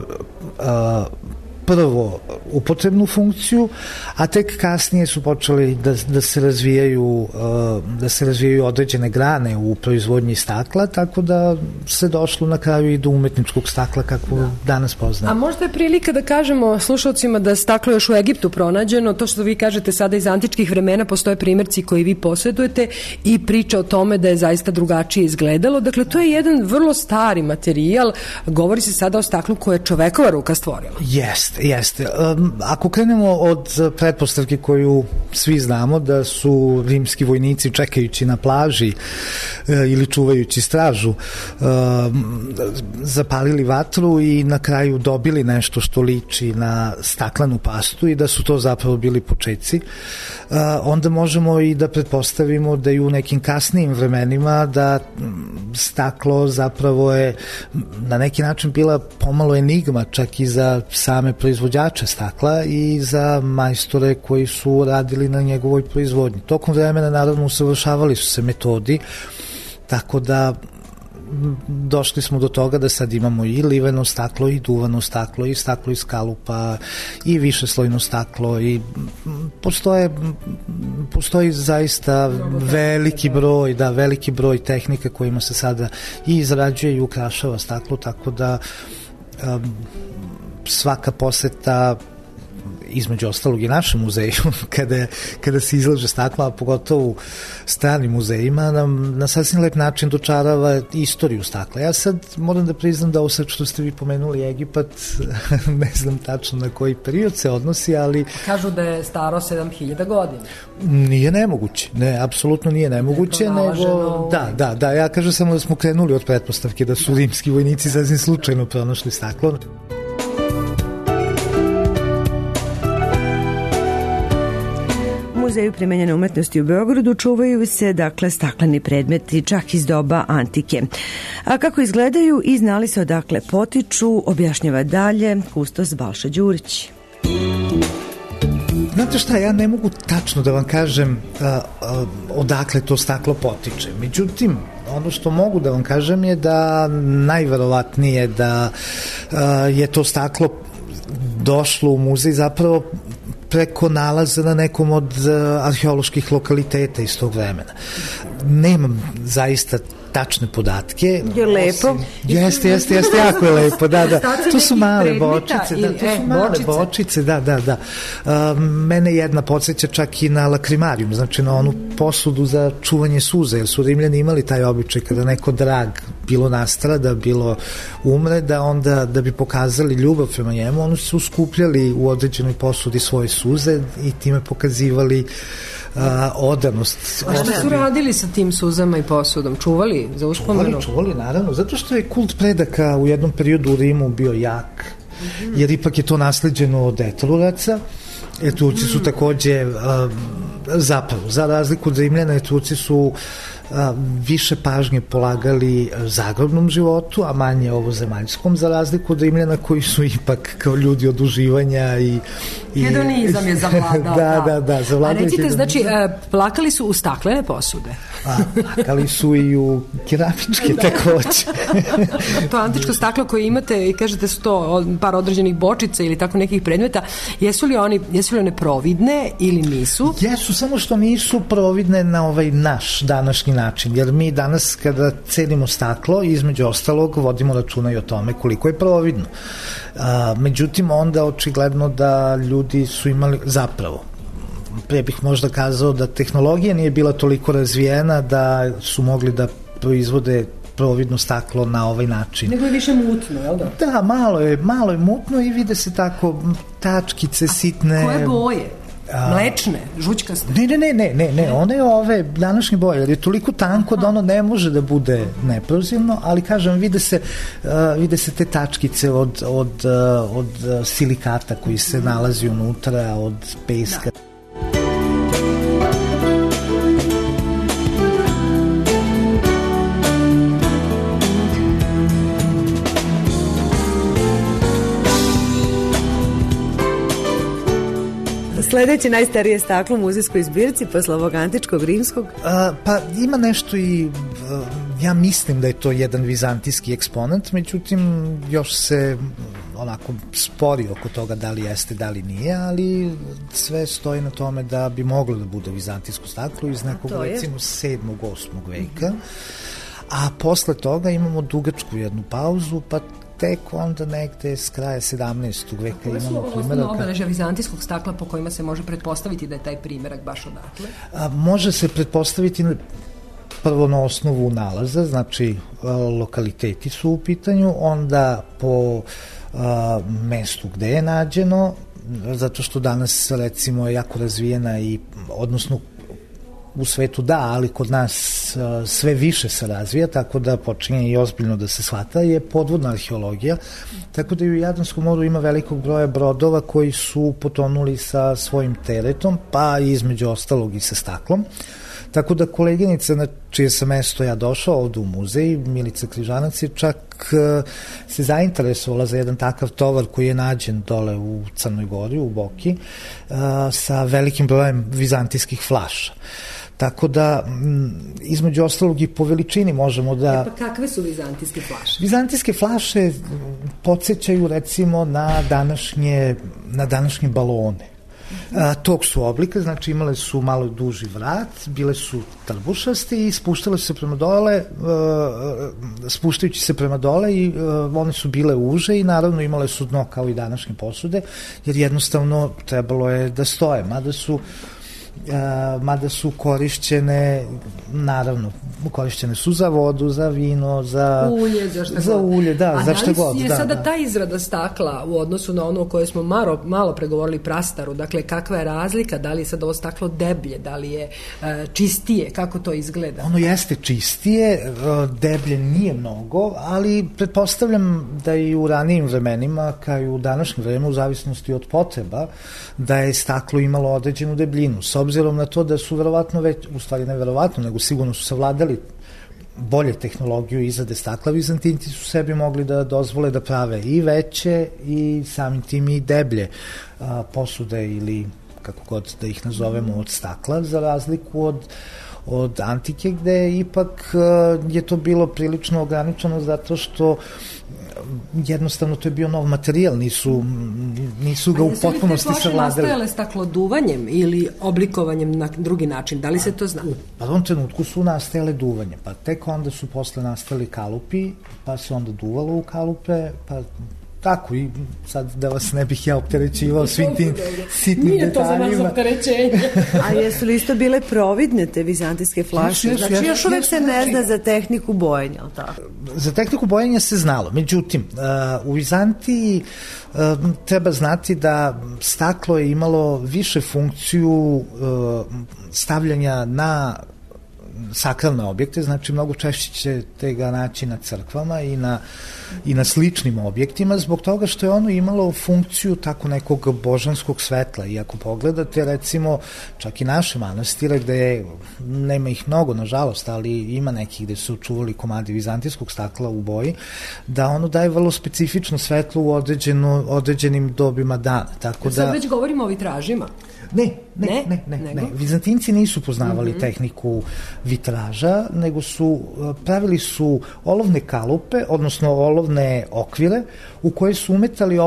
prvo upotrebnu funkciju, a tek kasnije su počeli da se razvijaju određene grane u proizvodnji stakla, tako da se došlo na kraju i do umetničkog stakla kako danas poznamo. A možda je prilika da kažemo slušalcima da staklo još u Egiptu pronađeno, to što vi kažete sada iz antičkih vremena, postoje primjerci koji vi posjedujete i priča o tome da je zaista drugačije izgledalo. Dakle, to je jedan vrlo stari materijal, govori se sada o staklu koje je čovekova ruka stvorila. Jeste. Ako krenemo od pretpostavke koju svi znamo, da su rimski vojnici čekajući na plaži ili čuvajući stražu zapalili vatru i na kraju dobili nešto što liči na staklenu pastu i da su to zapravo bili počeci, onda možemo i da pretpostavimo da i u nekim kasnijim vremenima da staklo zapravo je na neki način bila pomalo enigma čak i za same proizvođače stakla i za majstore koji su radili na njegovoj proizvodnji. Tokom vremena naravno usavršavali su se metodi, tako da došli smo do toga da sad imamo i liveno staklo i duvano staklo i staklo iz kalupa i višeslojno staklo i postoji zaista veliki broj tehnika kojima se sada i izrađuje i ukrašava staklo, tako da svaka poseta između ostalog i našem muzeju kada se izlaže stakla, a pogotovo u stranim muzejima, nam na sasvim lep način dočarava istoriju stakla. Ja sad moram da priznam da ovo sad što ste vi pomenuli Egipat, ne znam tačno na koji period se odnosi, ali... Kažu da je staro 7000 godina. Nije nemoguće, apsolutno nije nemoguće, nego... Da, ja kažem samo da smo krenuli od pretpostavke da su rimski vojnici sasvim slučajno pronašli staklo. U Muzeju primenjene umetnosti u Beogradu čuvaju se, dakle, stakleni predmeti čak iz doba antike. A kako izgledaju i znali se odakle potiču, objašnjava dalje kustos Balša Đurić. Znate šta, ja ne mogu tačno da vam kažem odakle to staklo potiče. Međutim, ono što mogu da vam kažem je da najverovatnije da je to staklo došlo u muzej zapravo preko nalaza na nekom od arheoloških lokaliteta iz tog vremena. Nemam zaista tačne podatke. Je lepo. Jeste, jako je lepo, da. To su male bočice, da. Mene jedna podsjeća čak i na lakrimarijum, znači na onu posudu za čuvanje suza, jer su Rimljani imali taj običaj kada neko drag bilo nastrada, bilo umre, da onda da bi pokazali ljubav prema njemu, oni su skupljali u određenoj posudi svoje suze i time pokazivali odanost. A što su radili sa tim suzama i posudom? Čuvali za uspomenu? Čuvali, naravno, zato što je kult predaka u jednom periodu u Rimu bio jak, jer ipak je to nasleđeno od Etrugaca. Etruci su takođe zapravo, za razliku od Rimljana, Etruci su više pažnje polagali zagrobnom životu, a manje ovozemaljskom, za razliku od Rimljana koji su ipak kao ljudi od uživanja i hedonizam je zavladao. Da, zavladao. A recite, znači, plakali su u staklene posude? Plakali su i u keramičke takođe. To antičko staklo koje imate i kažete su to par određenih bočica ili tako nekih predmeta, jesu li one providne ili nisu? Jesu, samo što nisu providne na ovaj naš današnji način, jer mi danas kada cenimo staklo, između ostalog vodimo računa i o tome koliko je providno. Međutim, onda očigledno da ljudi su imali zapravo, pre bih možda kazao da tehnologija nije bila toliko razvijena da su mogli da proizvode providno staklo na ovaj način. Nego je više mutno, jel da? Da, malo je mutno i vide se tako tačkice sitne. Koje boje? Mlečne, žućkaste? Ne, one je ove današnje boje, jer je toliko tanko da ono ne može da bude neprozirno, ali kažem, vide se te tačkice od silikata koji se nalazi unutra, od peska. sledeće najstarije staklo u muzejskoj zbirci posle ovog antičkog rimskog? Pa ima nešto i ja mislim da je to jedan vizantijski eksponat, međutim još se onako spori oko toga da li jeste, da li nije, ali sve stoji na tome da bi moglo da bude vizantijsko staklo iz nekog recimo 7. 8. veka, a posle toga imamo dugačku jednu pauzu, pa tek onda negde s kraja 17. veka imamo primjeraka. Koje su osnovno obeležja vizantijskog stakla po kojima se može pretpostaviti da je taj primjerak baš odatle? Može se pretpostaviti prvo na osnovu nalaza, znači lokaliteti su u pitanju, onda po mestu gde je nađeno, zato što danas recimo je jako razvijena i odnosno u svetu da, ali kod nas sve više se razvija, tako da počinje i ozbiljno da se shvata, je podvodna arheologija, tako da i u Jadranskom moru ima velikog broja brodova koji su potonuli sa svojim teretom, pa između ostalog i sa staklom. Tako da koleginica na čije sam mesto ja došao ovde u muzej, Milica Križanac, je čak se zainteresovala za jedan takav tovar koji je nađen dole u Crnoj Gori, u Boki, sa velikim brojem vizantijskih flaša. Tako da, između ostalog i po veličini možemo da... Pa kakve su vizantijske flaše? Vizantijske flaše podsjećaju recimo na današnje balone. Tog su oblika, znači imale su malo duži vrat, bile su trbušasti i spuštale se prema dole, spuštajući se prema dole i one su bile uže i naravno imale su dno kao i današnje posude, jer jednostavno trebalo je da stoje, mada su korišćene, naravno, korišćene su za vodu, za vino, za ulje, za šta god. A da li je sada ta izrada stakla u odnosu na ono o kojoj smo malo pregovorili, prastaru, dakle kakva je razlika, da li je sad ovo staklo deblje, da li je čistije, kako to izgleda? Ono jeste čistije, deblje nije mnogo, ali pretpostavljam da i u ranijim vremenima, kao i u današnjem vremenu, u zavisnosti od potreba, da je staklo imalo određenu debljinu. S obzirom na to da su verovatno u stvari ne verovatno, nego sigurno su savladali bolje tehnologiju izrade stakla, Vizantinci su sebi mogli da dozvole da prave i veće i samim tim i deblje posude ili kako god da ih nazovemo od stakla, za razliku od antike, gde ipak je to bilo prilično ograničeno zato što jednostavno to je bio nov materijal, nisu ga u potpunosti savladali. A jesu li te flaše nastajale stakloduvanjem ili oblikovanjem na drugi način? Da li se to zna? U prvom trenutku su nastajale duvanjem, pa tek onda su posle nastali kalupi, pa se onda duvalo u kalupe, pa tako i sad da vas ne bih ja opterećivao svim tim sitnim detaljima. Nije to za nas opterećenje. A jesu li isto bile providne te vizantijske flaše? Znači još uvek se ne zna za tehniku bojenja, ali tako? Za tehniku bojenja se znalo, međutim, u Vizantiji treba znati da staklo je imalo više funkciju stavljanja na sakralne objekte, znači mnogo češće ćete ga naći na crkvama i na sličnim objektima, zbog toga što je ono imalo funkciju tako nekog božanskog svetla. I ako pogledate, recimo, čak i naše manastire, gde nema ih mnogo, nažalost, ali ima nekih gde su očuvali komadi vizantijskog stakla u boji, da ono daje vrlo specifično svetlo u određenim dobima dana. Tako da... Sad već govorimo o vitražima. Ne. Vizantinci nisu poznavali tehniku vitraža, nego pravili su olovne kalupe, odnosno olovne okvire u koje su umetali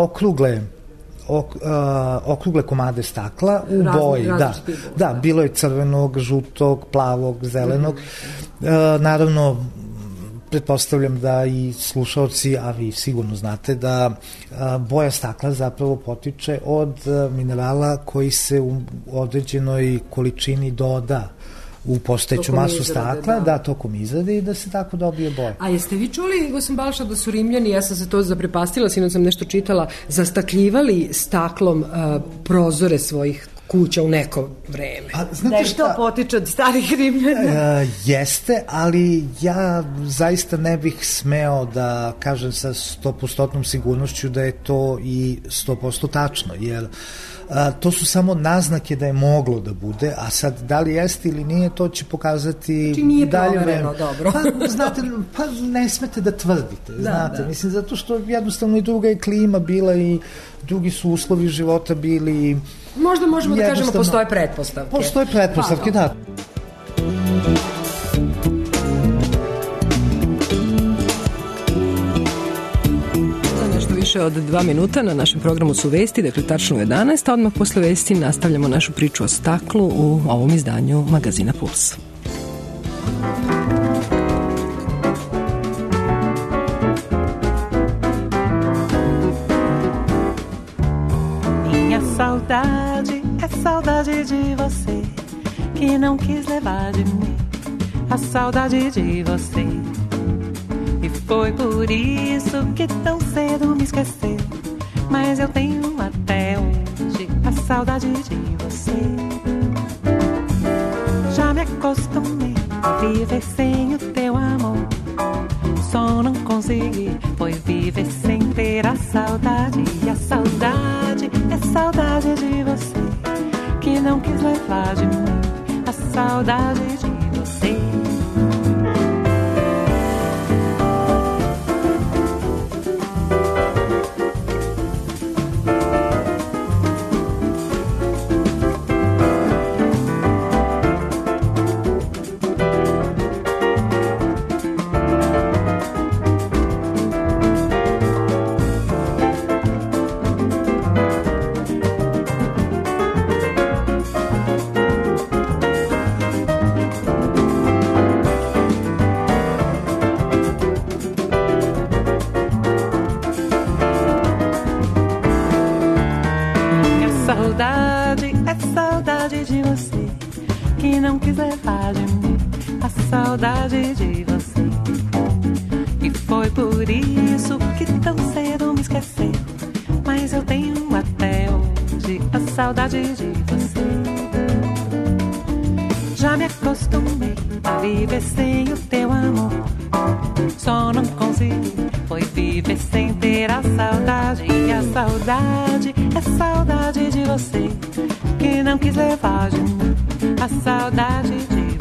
okrugle komade stakla u boji. Da, bilo je crvenog, žutog, plavog, zelenog. Naravno, pretpostavljam da i slušalci, a vi sigurno znate da boja stakla zapravo potiče od minerala koji se u određenoj količini doda u postojeću masu stakla, da, tokom izrade i da se tako dobije boja. A jeste vi čuli, gospodin Balša, da su Rimljani, ja sam se to zaprepastila, sinoć sam nešto čitala, zastakljivali staklom prozore svojih kuća u neko vreme? Da je to potiče od starih Rimljana? Jeste, ali ja zaista ne bih smeo da kažem sa 100% sigurnošću da je to i 100% tačno, jer to su samo naznake da je moglo da bude, a sad da li jeste ili nije, to će pokazati nije dalje vreme. Dobro. Pa, znate, ne smete da tvrdite, znate, mislim, zato što jednostavno i druga je klima bila i drugi su uslovi života bili Možda možemo da kažemo postoje pretpostavke. Postoje pretpostavke, da. Više od 2 minuta na našem programu su vesti, dakle tačno u 11, a odmah posle vesti nastavljamo našu priču o staklu u ovom izdanju magazina Puls. Minha saudade é saudade de você, que não quis levar de mim a saudade de você. E foi por isso que tão cedo me esqueceu. Mas eu tenho até hoje a saudade de você. Já me acostumei a viver sem o teu amor. Só não consegui foi viver sem ter a saudade. E a saudade é saudade de você, que não quis levar de mim a saudade de você. Saudade de você. E foi por isso que tão cedo me esqueceu. Mas eu tenho até hoje a saudade de você. Já me acostumei a viver sem o teu amor. Só não consegui foi viver sem ter a saudade. E a saudade é saudade de você, que não quis levar de mim a saudade de você.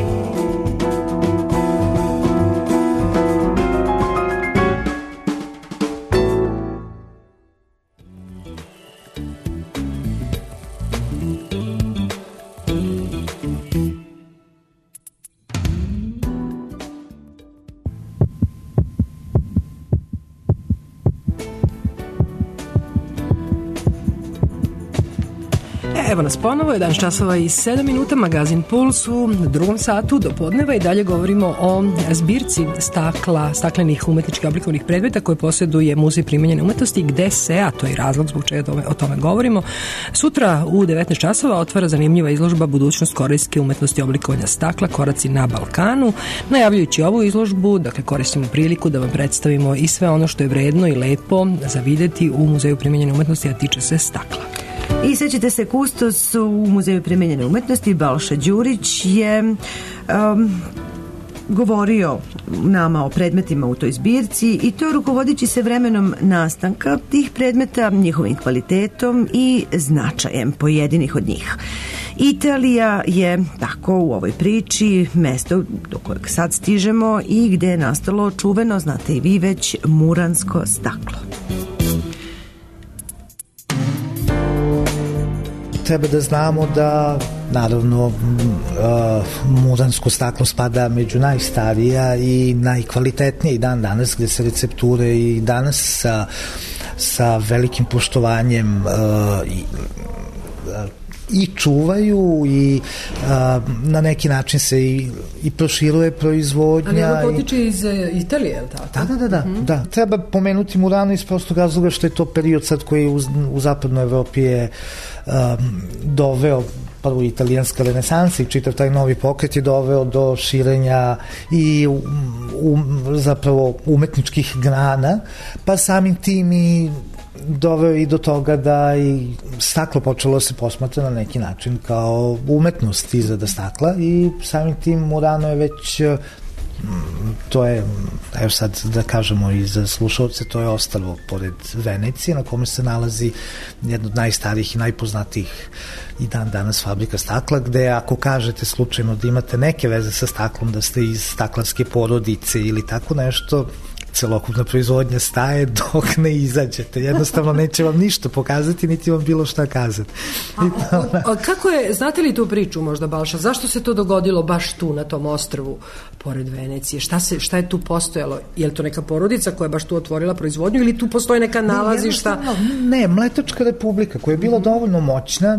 Evo nas ponovo, 11 časova i 7 minuta, magazin Puls u drugom satu do podneva i dalje govorimo o zbirci staklenih umetnički oblikovanih predmeta koje posjeduje Muzej primenjene umetnosti, gde se, a to je razlog zbog čega o tome govorimo, sutra u 19 časova otvara zanimljiva izložba Budućnost korejske umetnosti oblikovanja stakla, koraci na Balkanu. Najavljujući ovu izložbu, dakle koristimo priliku da vam predstavimo i sve ono što je vredno i lepo za videti u Muzeju primenjene umetnosti, a tiče se stakla. I sećate se, kustos u Muzeju primenjene umetnosti Balša Đurić je govorio nama o predmetima u toj zbirci i to rukovodići se vremenom nastanka tih predmeta, njihovim kvalitetom i značajem pojedinih od njih. Italija je tako u ovoj priči mesto do kojeg sad stižemo i gde je nastalo čuveno, znate i vi već, muransko staklo. Treba da znamo da naravno muransko staklo spada među najstarija i najkvalitetnije i dan danas, gde se recepture i danas sa velikim poštovanjem i čuvaju i na neki način se i proširuje proizvodnja. A nego potiče iz Italije, je li tako? Da. Treba pomenuti Murano iz prostog razloga što je to period sad koji u zapadnoj Evropi je doveo prvo italijanska renesansa i čitav taj novi pokret je doveo do širenja i zapravo umetničkih grana, pa samim tim i doveo i do toga da i staklo počelo se posmatra na neki način kao umetnost izrada stakla i samim tim Murano je već to je, evo sad da kažemo i za slušalce, to je ostrvo pored Venecije na kome se nalazi jedna od najstarijih i najpoznatijih i dan danas fabrika stakla, gde ako kažete slučajno da imate neke veze sa staklom, da ste iz staklarske porodice ili tako nešto, celokupna proizvodnja staje dok ne izađete. Jednostavno neće vam ništa pokazati, niti vam bilo šta kazati. A kako je, znate li tu priču možda, Balša, zašto se to dogodilo baš tu na tom ostrvu pored Venecije? Šta je tu postojalo? Je li to neka porodica koja je baš tu otvorila proizvodnju ili tu postoje neka nalazišta? Ne, Mletačka republika koja je bila dovoljno moćna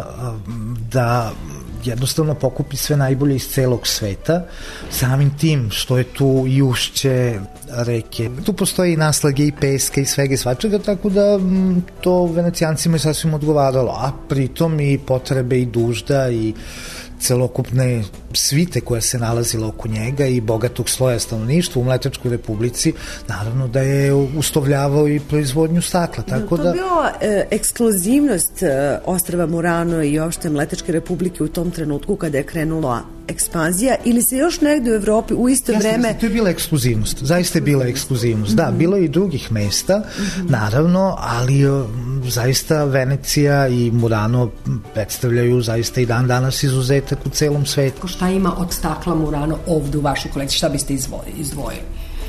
da jednostavno pokupi sve najbolje iz celog sveta, samim tim što je tu i ušće reke. Tu postoji i naslage i peske i svega i svačega, tako da to Venecijancima je sasvim odgovaralo, a pritom i potrebe i dužda i celokupne svite koja se nalazila oko njega i bogatog sloja stanovništva u Mletačkoj republici, naravno da je uslovljavao i proizvodnju stakla. Tako to bila ekskluzivnost ostrva Murano i opšte Mletačke republike u tom trenutku kada je krenula ekspanzija, ili se još negde u Evropi u isto vreme... To je bila ekskluzivnost, zaista je bila ekskluzivnost. Da, bilo je i drugih mesta, naravno, ali zaista Venecija i Murano predstavljaju zaista i dan danas izuzetak u celom svetu. Šta ima od stakla Murano ovde u vašoj kolekciji? Šta biste izdvojili?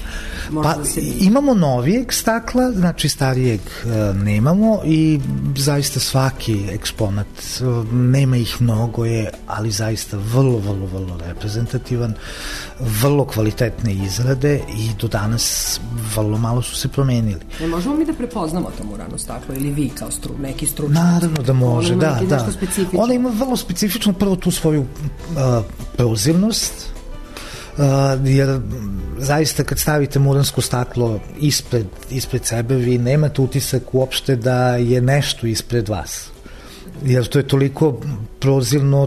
Imamo novijeg stakla, znači starijeg nemamo i zaista svaki eksponat, nema ih mnogo je, ali zaista vrlo reprezentativan, vrlo kvalitetne izrade i do danas vrlo malo su se promenili. Možemo mi da prepoznamo to Murano staklo ili vi kao neki stručnjaci? Naravno da može, da. Ona ima vrlo specifično prvo tu svoju prozirnost, jer zaista kad stavite muransko staklo ispred sebe, vi nemate utisak uopšte da je nešto ispred vas, jer to je toliko prozirno,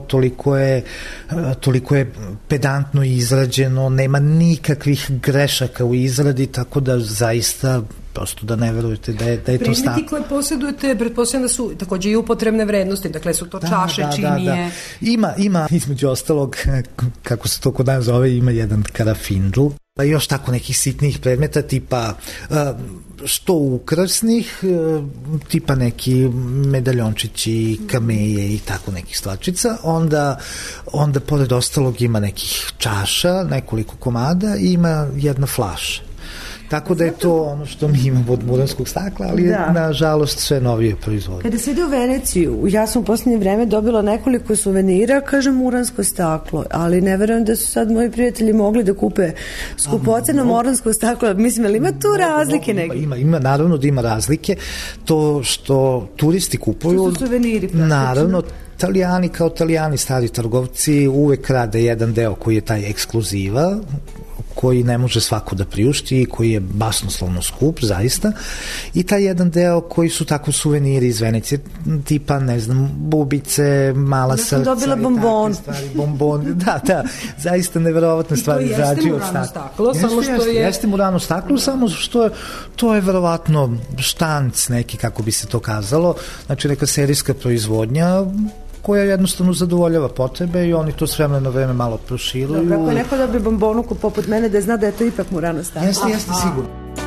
toliko je pedantno izrađeno, nema nikakvih grešaka u izradi, tako da zaista prosto da ne verujete da je to staklo. Predmeti koje posjedujete, pretpostavljam da su takođe i upotrebne vrednosti, dakle su to čaše, činije. Ima između ostalog, kako se to kod nas zove, ima jedan karafindžu, pa još tako nekih sitnih predmeta tipa što ukrasnih, tipa neki medaljončići, kameje i tako nekih stvarčica, onda pored ostalog ima nekih čaša, nekoliko komada i ima jedna flaša. Tako da je to ono što mi imamo od muranskog stakla, ali je nažalost sve novije proizvodnje. Kada se ide u Veneciju, ja sam u poslednje vreme dobila nekoliko suvenira, kažem muransko staklo, ali ne verujem da su sad moji prijatelji mogli da kupe skupoceno muransko staklo. Mislim, ali ima tu razlike neke? Ima, naravno da ima razlike. To što turisti kupuju... To su suveniri praktično. Naravno, Italijani kao Italijani, stari trgovci, uvek rade jedan deo koji je taj ekskluziva, koji ne može svako da priušti i koji je basnoslovno skup, zaista, i taj jedan deo koji su tako suveniri iz Venecije, tipa, ne znam, bubice, mala srca. Ja sam dobila bombon. Bombon, da, zaista neverovatne stvari izrađuju od stakla. Jeste Murano staklo, samo što to je verovatno štanc neki, kako bi se to kazalo, znači neka serijska proizvodnja koja jednostavno zadovoljava potrebe i oni to s vremena na vreme malo proširuju. Dobro, ako je neko dobije bombonuku poput mene da zna da je to ipak Murano staklo. Jeste, sigurno.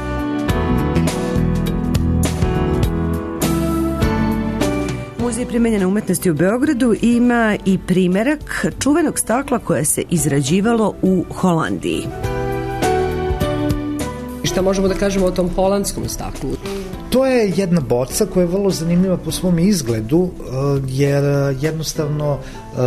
Muzej primenjene umetnosti u Beogradu ima i primerak čuvenog stakla koje se izrađivalo u Holandiji. I šta možemo da kažemo o tom holandskom staklu? To je jedna boca koja je vrlo zanimljiva po svom izgledu, jer jednostavno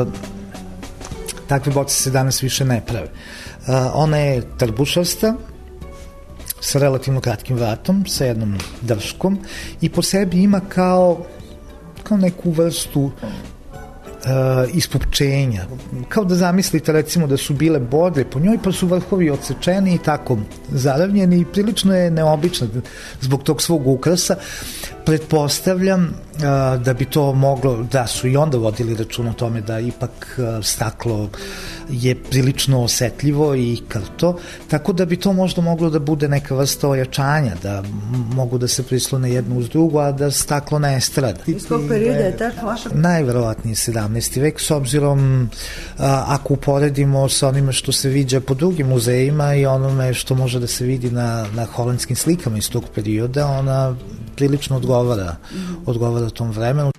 takve boce se danas više ne prave. Ona je trbušasta, sa relativno kratkim vratom, sa jednom drškom i po sebi ima kao neku vrstu ispupčenja. Kao da zamislite recimo da su bile bodre po njoj pa su vrhovi odsečeni i tako zaravnjeni i prilično je neobično zbog tog svog ukrasa. Pretpostavljam da bi to moglo, da su i onda vodili račun o tome da ipak staklo je prilično osetljivo i krto, tako da bi to možda moglo da bude neka vrsta ojačanja, da mogu da se prislone jednu uz drugu, a da staklo ne strada. Iz kog perioda je ta flaša? Najverovatnije 17. vek, s obzirom ako uporedimo sa onime što se viđa po drugim muzejima i onome što može da se vidi na holandskim slikama iz tog perioda, ona prilično odgovara tom vremenu.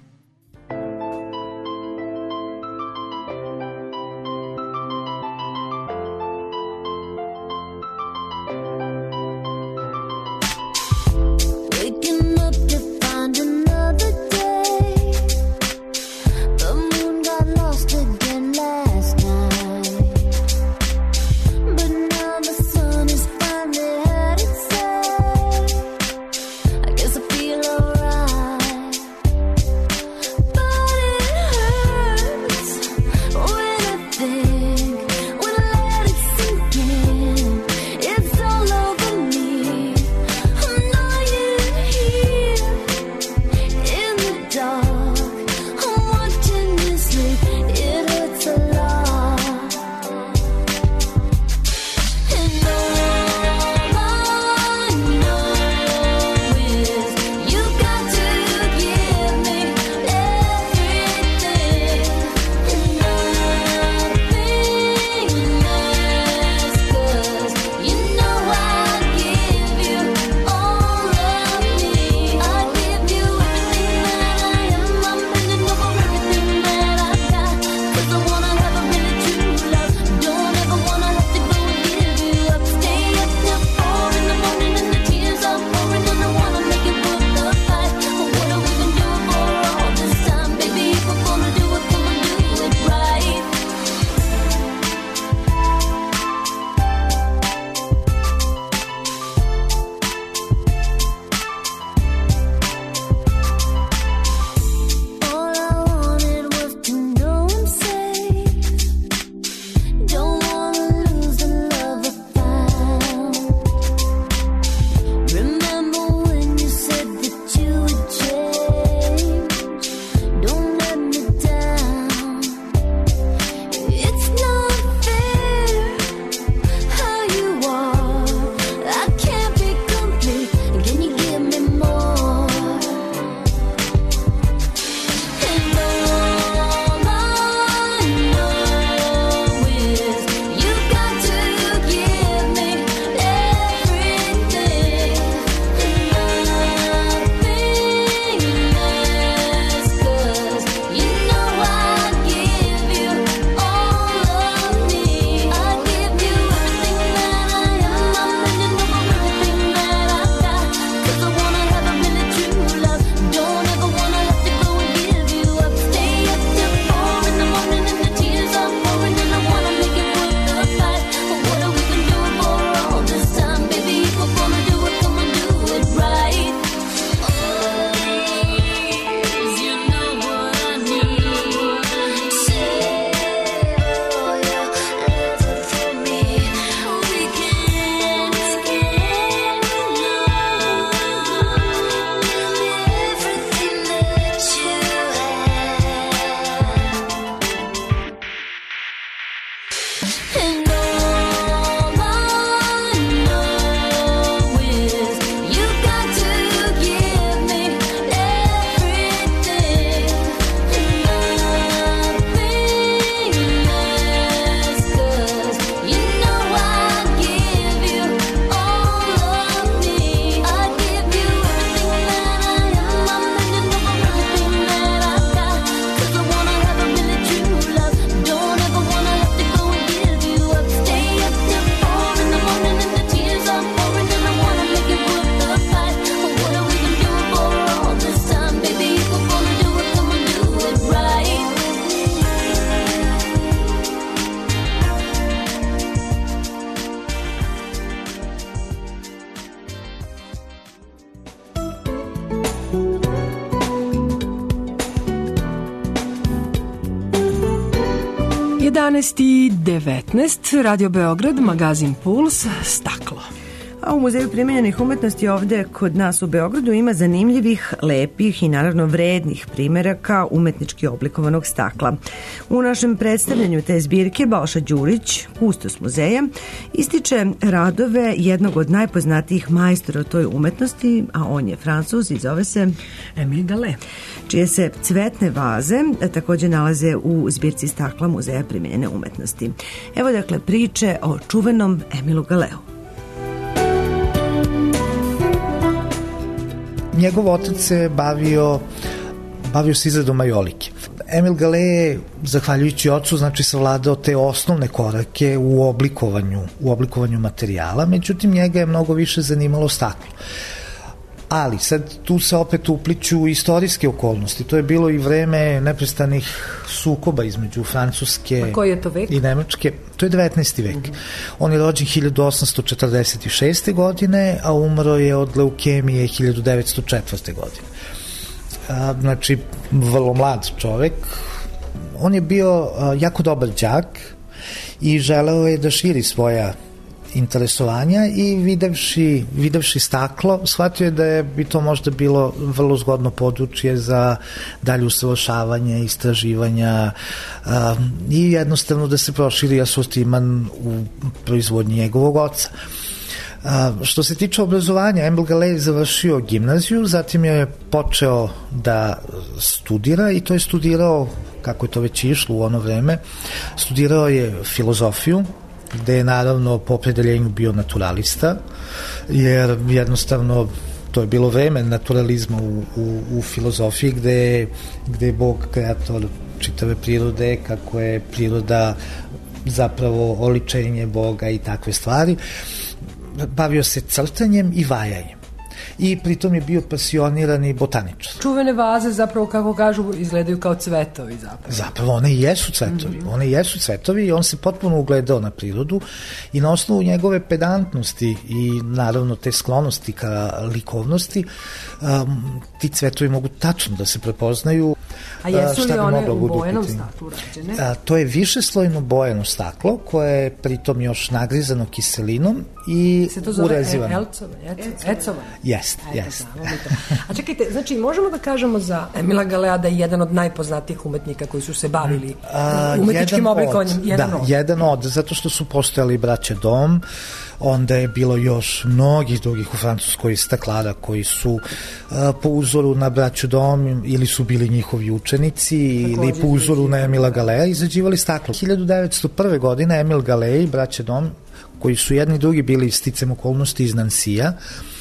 11:19, Radio Beograd, magazin Puls, staklo. A u Muzeju primenjenih umetnosti ovde kod nas u Beogradu ima zanimljivih, lepih i naravno vrednih primeraka umetnički oblikovanog stakla. U našem predstavljanju te zbirke Balša Đurić, kustos muzeja, ističe radove jednog od najpoznatijih majstora u toj umetnosti, a on je Francuz i zove se Emile Gallé, čije se cvetne vaze takođe nalaze u zbirci stakla Muzeja primenjene umetnosti. Evo dakle priče o čuvenom Emilu Galléu. Njegov otac se bavio se izradom majolike. Emile Gallé je, zahvaljujući ocu, znači savladao te osnovne korake u oblikovanju materijala, međutim njega je mnogo više zanimalo staklo. Ali sad tu se opet upliću istorijske okolnosti. To je bilo i vreme neprestanih sukoba između Francuske i Nemačke. To je 19. vek. On je rođen 1846. godine, a umro je od leukemije 1904. godine. Znači, vrlo mlad čovek. On je bio jako dobar đak i želeo je da širi svoja interesovanja i videvši staklo, shvatio je da bi to možda bilo vrlo zgodno područje za dalje usavršavanje, istraživanja i jednostavno da se proširi asortiman u proizvodnji njegovog oca. Što se tiče obrazovanja, Emile Gallé je završio gimnaziju, zatim je počeo da studira i to je studirao, kako je to već išlo u ono vreme, studirao je filozofiju, gde je naravno po opredeljenju bio naturalista, jer jednostavno to je bilo vreme naturalizma u filozofiji gde je Bog kreator čitave prirode, kako je priroda zapravo oličenje Boga i takve stvari. Bavio se crtanjem i vajanjem. I pritom je bio pasionirani botaničar. Čuvene vaze zapravo, kako kažu, izgledaju kao cvetovi zapravo. Zapravo, one i jesu cvetovi. One i jesu cvetovi i on se potpuno ugledao na prirodu i na osnovu njegove pedantnosti i naravno te sklonosti ka likovnosti, ti cvetovi mogu tačno da se prepoznaju. A jesu li one u bojenom staklu rađene? To je višeslojno bojeno staklo koje je pritom još nagrizano kiselinom i se to zove urezivano. Ecova? Jeste. A čekajte, znači možemo da kažemo za Emila Galléa da je jedan od najpoznatijih umetnika koji su se bavili umetničkim oblikovanjem? Jedan od, zato što su postojali braća Dom, onda je bilo još mnogih drugih u Francuskoj staklara koji su po uzoru na braću Dom ili su bili njihovi učenici ili po uzoru na Emila Galléa izrađivali staklo. 1901. godine Emile Gallé i braća Dom, koji su jedni i drugi bili sticem okolnosti iz Nansija,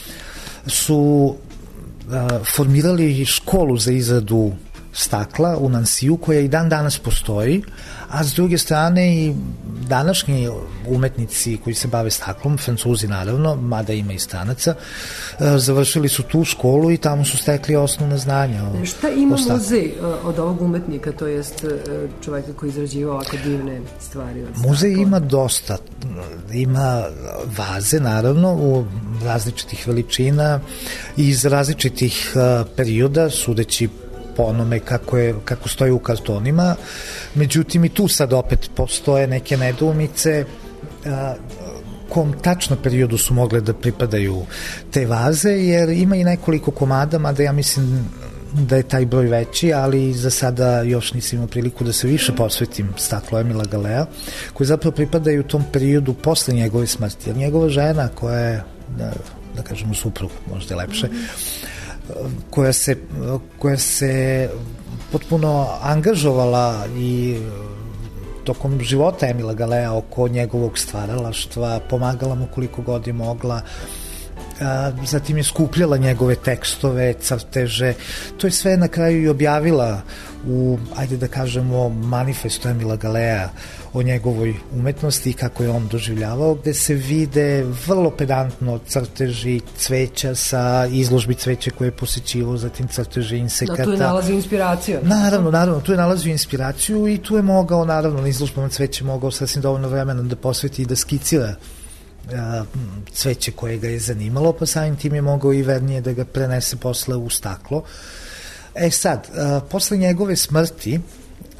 su formirali školu za izradu stakla u Nansiju, koja i dan danas postoji, a s druge strane i današnji umetnici koji se bave staklom, Francuzi naravno, mada ima i stranaca, završili su tu školu i tamo su stekli osnovna znanja. Šta ima muzej od ovog umetnika, to jest čovjeka koji izrađivao ovako divne stvari? Muzej ima dosta. Ima vaze, naravno, u različitih veličina i iz različitih perioda, sudeći po onome kako stoji u kartonima. Međutim, i tu sad opet postoje neke nedoumice kom tačno periodu su mogle da pripadaju te vaze, jer ima i nekoliko komada, mada ja mislim da je taj broj veći, ali za sada još nisam imao priliku da se više posvetim staklu Emila Galléa, koji zapravo pripadaju u tom periodu posle njegove smrti, jer njegova žena, koja je, da kažemo suprug, možda je lepše, koja se potpuno angažovala i tokom života Emila Galléa oko njegovog stvaralaštva, pomagala mu koliko god je mogla, zatim je skupljala njegove tekstove, crteže, to je sve na kraju i objavila u, ajde da kažemo, manifestu Emila Galléa o njegovoj umetnosti i kako je on doživljavao, gde se vide vrlo pedantno crteži cveća sa izložbi cveća koje je posećivao, zatim crteži insekata. Tu je nalazio inspiraciju. Naravno, tu je nalazio inspiraciju i tu je mogao, naravno, na izložbama cveća mogao sasvim dovoljno vremena da posveti i da skicira cveće koje ga je zanimalo, pa samim tim je mogao i vernije da ga prenese posle u staklo. Sad, posle njegove smrti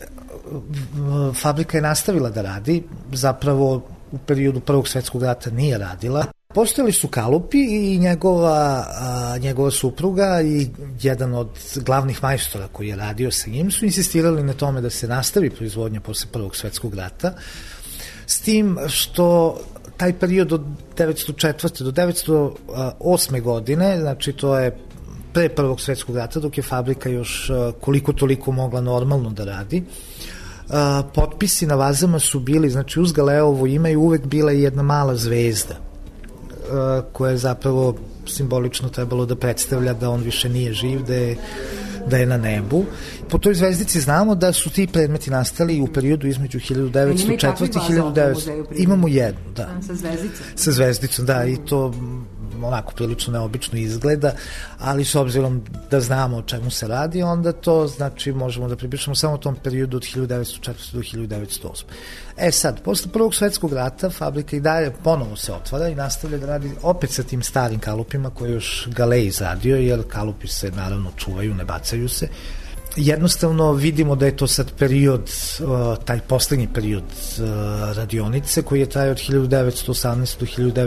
fabrika je nastavila da radi, zapravo u periodu Prvog svetskog rata nije radila. Postojali su Kalupi i njegova supruga i jedan od glavnih majstora koji je radio sa njim su insistirali na tome da se nastavi proizvodnja posle Prvog svetskog rata, s tim što taj period od 1904. do 1908. godine, znači to je pre Prvog svetskog rata, dok je fabrika još koliko toliko mogla normalno da radi, potpisi na vazama su bili, znači uz Galeovo ime je uvek bila jedna mala zvezda koja je zapravo simbolično trebalo da predstavlja da on više nije živ, da je na nebu. Po toj zvezdici znamo da su ti predmeti nastali u periodu između 1904. i 1900. Imamo jednu, da. Sa zvezdicom. Sa zvezdicom, da, i to onako prilično neobično izgleda, ali s obzirom da znamo o čemu se radi, onda to znači možemo da pripišemo samo tom periodu od 1904. do 1908. Sad, posle Prvog svetskog rata fabrika i dalje ponovo se otvara i nastavlja da radi opet sa tim starim kalupima koje još Galej izradio, jer kalupi se naravno čuvaju, ne bacaju se. Jednostavno vidimo da je to sad period, taj poslednji period radionice koji je trajao od 1918. do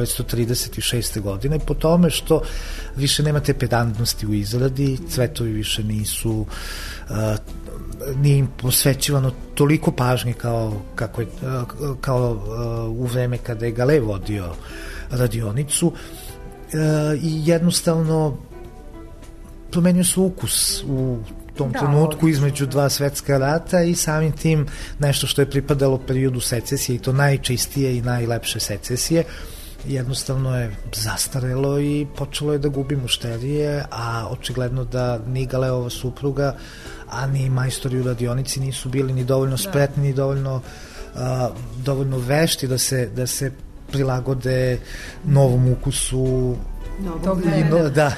1936. godine, po tome što više nema te pedantnosti u izradi, cvetovi više nisu, nije im posvećivano toliko pažnje kao u vreme kada je Galej vodio radionicu, i jednostavno promenio se ukus u tom trenutku između dva svetska rata i samim tim nešto što je pripadalo periodu secesije, i to najčistije i najlepše secesije, jednostavno je zastarelo i počelo je da gubi mušterije, a očigledno da ni Galeova supruga, a ni majstori u radionici nisu bili ni dovoljno spretni, ni dovoljno vešti da se prilagode novom ukusu tog vremena. Da.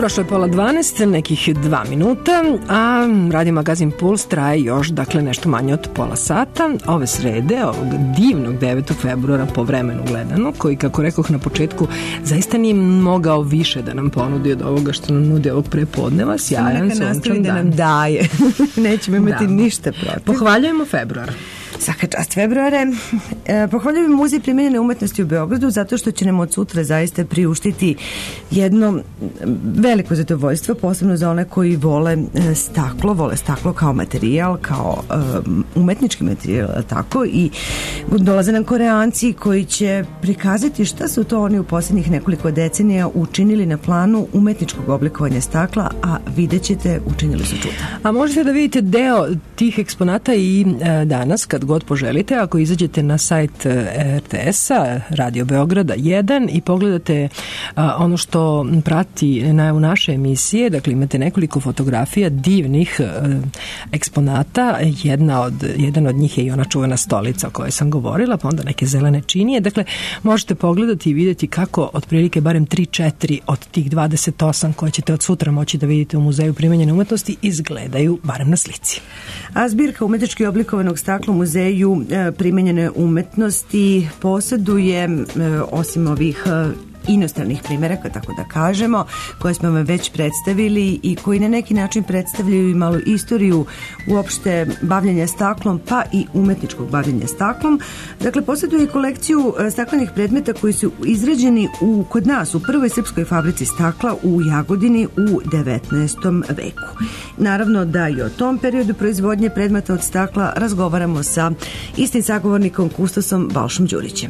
Prošlo je 11:30, nekih 2 minuta, a Radio Magazin Puls traje još, dakle, nešto manje od pola sata. Ove srede, ovog divnog 9. februara po vremenu gledano, koji, kako rekoh na početku, zaista nije mogao više da nam ponudi od ovoga što nam nudi ovog prepodneva. Sjajan, sunčan da dan. nam daje. Nećemo imati ništa protiv. Pohvaljujemo februar. Svaka čast februare. Pohvaljujem Muzej primenjene umetnosti u Beogradu zato što će nam od sutra zaista priuštiti jedno veliko zadovoljstvo, posebno za one koji vole staklo kao materijal, kao umetnički materijal, tako, i dolaze nam Koreanci koji će prikazati šta su to oni u posljednjih nekoliko decenija učinili na planu umetničkog oblikovanja stakla, a vidjet ćete, učinili su čuda. A možete da vidite deo tih eksponata i danas, kad god poželite, ako izađete na sajt RTS-a, Radio Beograda 1 i pogledate ono što prati najavu naše emisije, dakle imate nekoliko fotografija divnih eksponata, jedan od njih je i ona čuvena stolica o kojoj sam govorila, pa onda neke zelene činije, dakle možete pogledati i vidjeti kako otprilike barem 3-4 od tih 28 koje ćete od sutra moći da vidite u Muzeju primenjene umetnosti izgledaju barem na slici. A zbirka umetnički oblikovanog stakla u Muzeju primenjene umetnosti posjeduje, osim ovih inostranih primjeraka, tako da kažemo, koje smo vam već predstavili i koji na neki način predstavljaju i malu istoriju uopšte bavljenja staklom, pa i umetničkog bavljenja staklom. Dakle, posjeduje i kolekciju staklenih predmeta koji su izrađeni kod nas u prvoj srpskoj fabrici stakla u Jagodini u 19. veku. Naravno da i o tom periodu proizvodnje predmeta od stakla razgovaramo sa istim sagovornikom, kustosom Balšom Đurićem.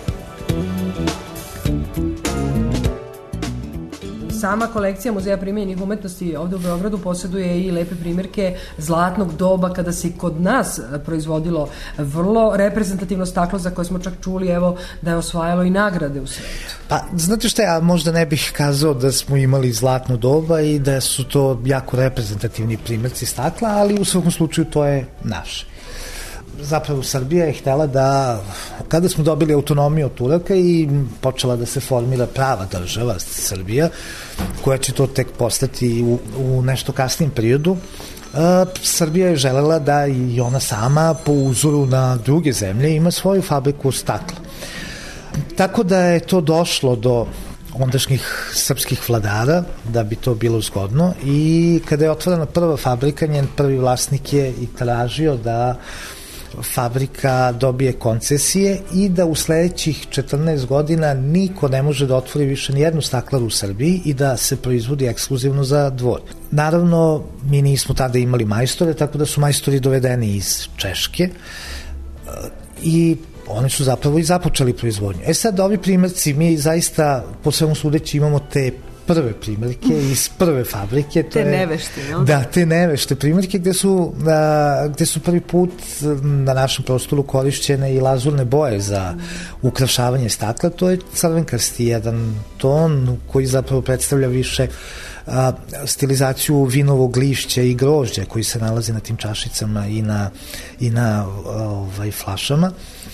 Sama kolekcija Muzeja primenjenih umetnosti ovde u Beogradu posjeduje i lepe primjerke zlatnog doba kada se kod nas proizvodilo vrlo reprezentativno staklo za koje smo čak čuli da je osvajalo i nagrade u svijetu. Pa, znate šta, ja možda ne bih kazao da smo imali zlatno doba i da su to jako reprezentativni primjerci stakla, ali u svakom slučaju to je naše. Zapravo Srbija je htjela da, kada smo dobili autonomiju od Turaka i počela da se formira prava država Srbija, koja će to tek postati u nešto kasnijem periodu, Srbija je želela da i ona sama po uzoru na druge zemlje ima svoju fabriku stakla. Tako da je to došlo do ondašnjih srpskih vladara da bi to bilo zgodno, i kada je otvorena prva fabrika, njen prvi vlasnik je i tražio da fabrika dobije koncesije i da u sledećih 14 godina niko ne može da otvori više nijednu staklaru u Srbiji i da se proizvodi ekskluzivno za dvor. Naravno, mi nismo tada imali majstore, tako da su majstori dovedeni iz Češke i oni su zapravo i započeli proizvodnju. Sad, ovi primjerci, mi zaista po svemu sudeći imamo te prve primjerke iz prve fabrike. Te nevešte, jel? Da, te nevešte primjerke gde su prvi put na našem prostoru korišćene i lazurne boje za ukrašavanje stakla. To je crvenkasti jedan ton koji zapravo predstavlja više stilizaciju vinovog lišća i grožđa koji se nalazi na tim čašicama i na flašama.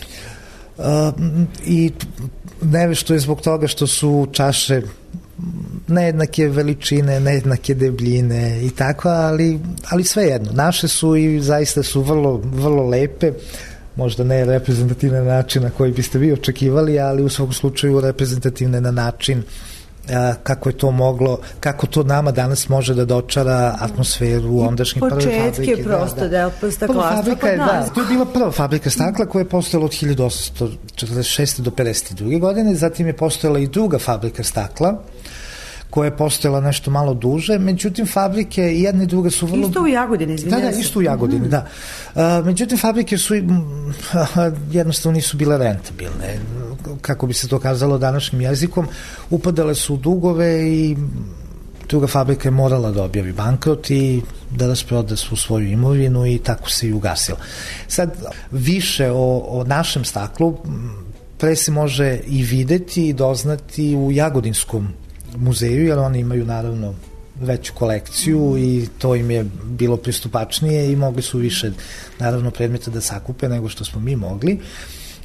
I nevešto je zbog toga što su čaše nejednake veličine, nejednake debljine i tako, ali svejedno. Naše su i zaista su vrlo, vrlo lepe, možda ne reprezentativne na način na koji biste vi očekivali, ali u svakom slučaju reprezentativne na način kako je to moglo, kako to nama danas može da dočara atmosferu ondašnje prve fabrike. Početke prosto da je staklarstva kod nas. To je bila prva fabrika stakla koja je postojala od 1846. do 52. godine, zatim je postojala i druga fabrika stakla koja je postojala nešto malo duže, međutim fabrike jedna i druga su vrlo... Isto u Jagodini, izvinjam se. Da, isto u Jagodini, da. Međutim fabrike su jednostavno nisu bile rentabilne, kako bi se to kazalo današnjim jezikom, upadale su u dugove i druga fabrika je morala da objavi bankrot i da rasproda svu svoju imovinu i tako se i ugasila. Sad, više o našem staklu pre se može i videti i doznati u Jagodinskom muzeju, jer oni imaju naravno veću kolekciju i to im je bilo pristupačnije i mogli su više naravno predmeta da sakupe nego što smo mi mogli.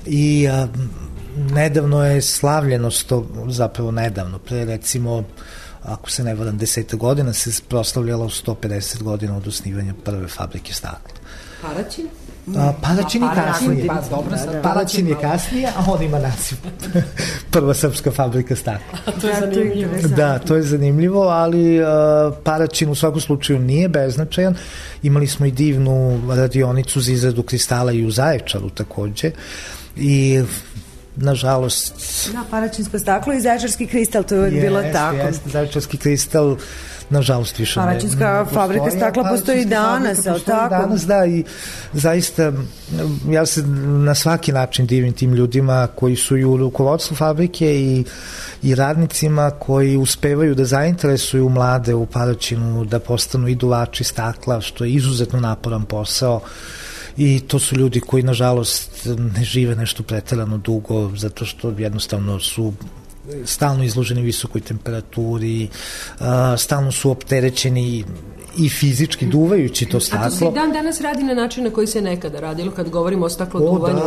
I nedavno je slavljenost, zapravo nedavno, pre recimo ako se ne varam, 10 godina se proslavljala 150 godina od osnivanja prve fabrike stakla. Paraćin? Paraćin je kasnije. Paraćin je kasnije, a on ima naziv. Prva srpska fabrika stakla. To je zanimljivo. Da, to je zanimljivo, ali Paraćin u svakom slučaju nije beznačajan. Imali smo i divnu radionicu za izradu kristala i u Zaječaru takođe. I nažalost... Da, paraćinsko staklo i zaječarski kristal, to je uvijek bilo tako. Jeste, zaječarski kristal nažalost više Paraćinska fabrika stakla postoji danas, ali tako? Danas, da, i zaista ja se na svaki način divim tim ljudima koji su i u rukovodstvu fabrike i radnicima koji uspevaju da zainteresuju mlade u Paraćinu da postanu i duvači stakla, što je izuzetno naporan posao. I to su ljudi koji, nažalost, ne žive nešto preterano dugo, zato što jednostavno su stalno izloženi visokoj temperaturi, stalno su opterećeni i fizički duvajući to staklo. A to se i dan danas radi na način na koji se nekada radilo kad govorimo o stakloduvanju?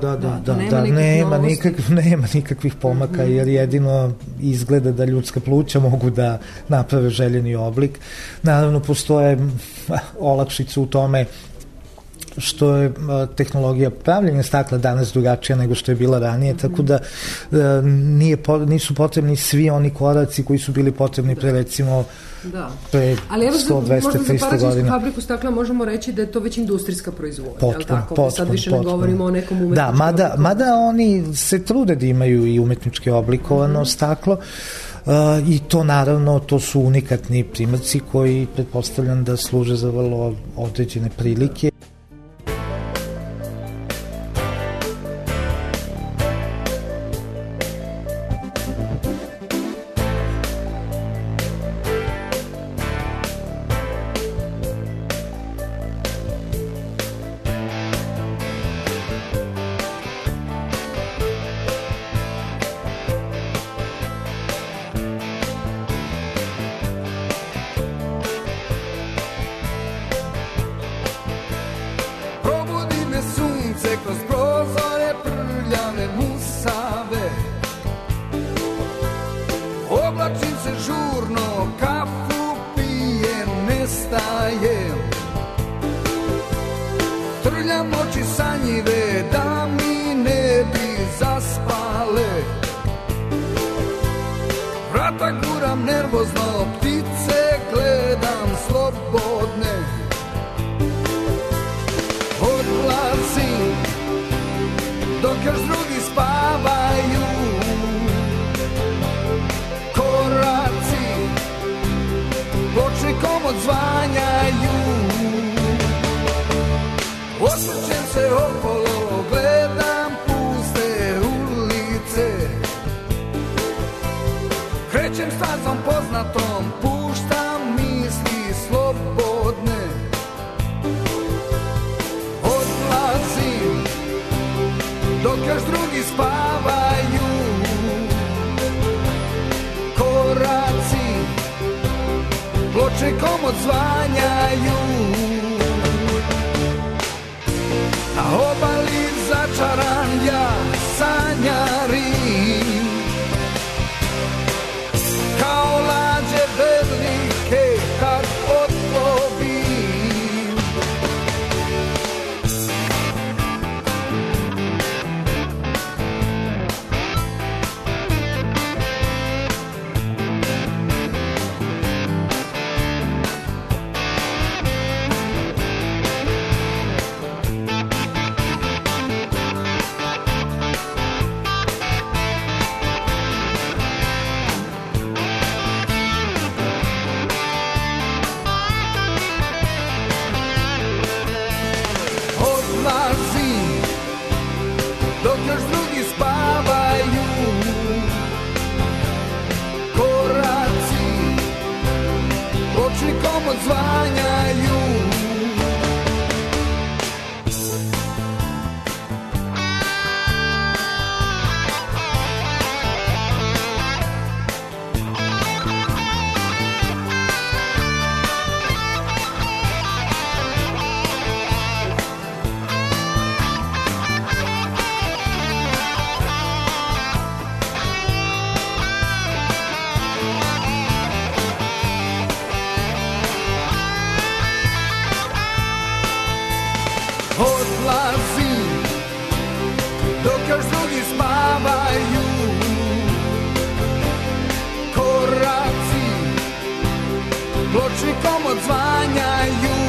Nema nikakvih pomaka, jer jedino izgleda da ljudska pluća mogu da naprave željeni oblik. Naravno, postoje olakšice u tome što je tehnologija pravljenja stakla danas drugačija nego što je bila ranije, tako da nisu potrebni svi oni koraci koji su bili potrebni pre, recimo, pre 100, 200, 300 godina. Možda za Paraćinsku fabriku stakla možemo reći da je to već industrijska proizvodnja, je li tako? Sad više ne govorimo o nekom umetničkom. Da, mada oni se trude da imaju i umetnički oblikovano staklo, i to naravno, to su unikatni primjerci koji pretpostavljam da služe za vrlo određene prilike. pločnikom odzvanjaju.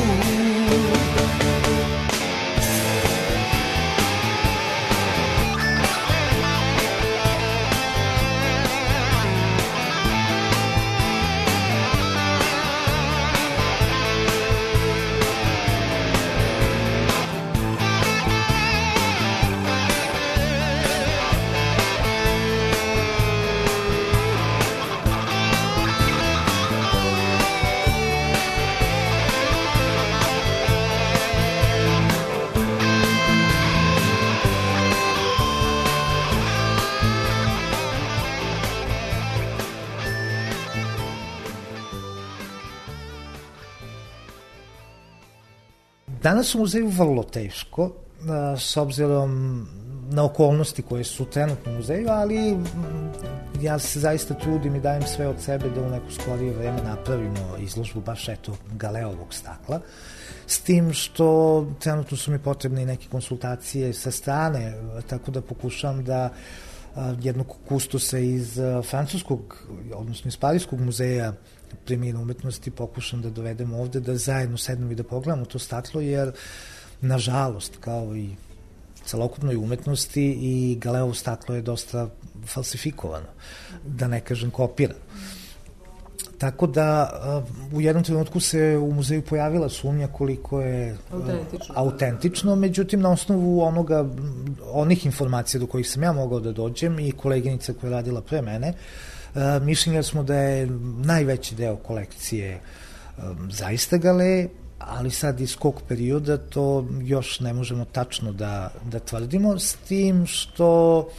Danas u muzeju vrlo teško, s obzirom na okolnosti koje su trenutno u muzeju, ali ja se zaista trudim i dajem sve od sebe da u neko skorije vreme napravimo izložbu baš eto Galeovog stakla, s tim što trenutno su mi potrebne i neke konsultacije sa strane, tako da pokušam da jednog kustosa iz francuskog, odnosno iz Parijskog muzeja primjene umetnosti pokušam da dovedem ovde, da zajedno sednemo i da pogledamo to staklo, jer nažalost, kao i celokupnoj umetnosti, i Galeovo staklo je dosta falsifikovano, da ne kažem kopirano. Tako da u jednom trenutku se u muzeju pojavila sumnja koliko je autentično, međutim na osnovu onih informacija do kojih sam ja mogao da dođem i koleginica koja je radila pre mene, mišljenja smo da je najveći deo kolekcije zaista Gale, ali sad iz kog perioda to još ne možemo tačno da tvrdimo, s tim što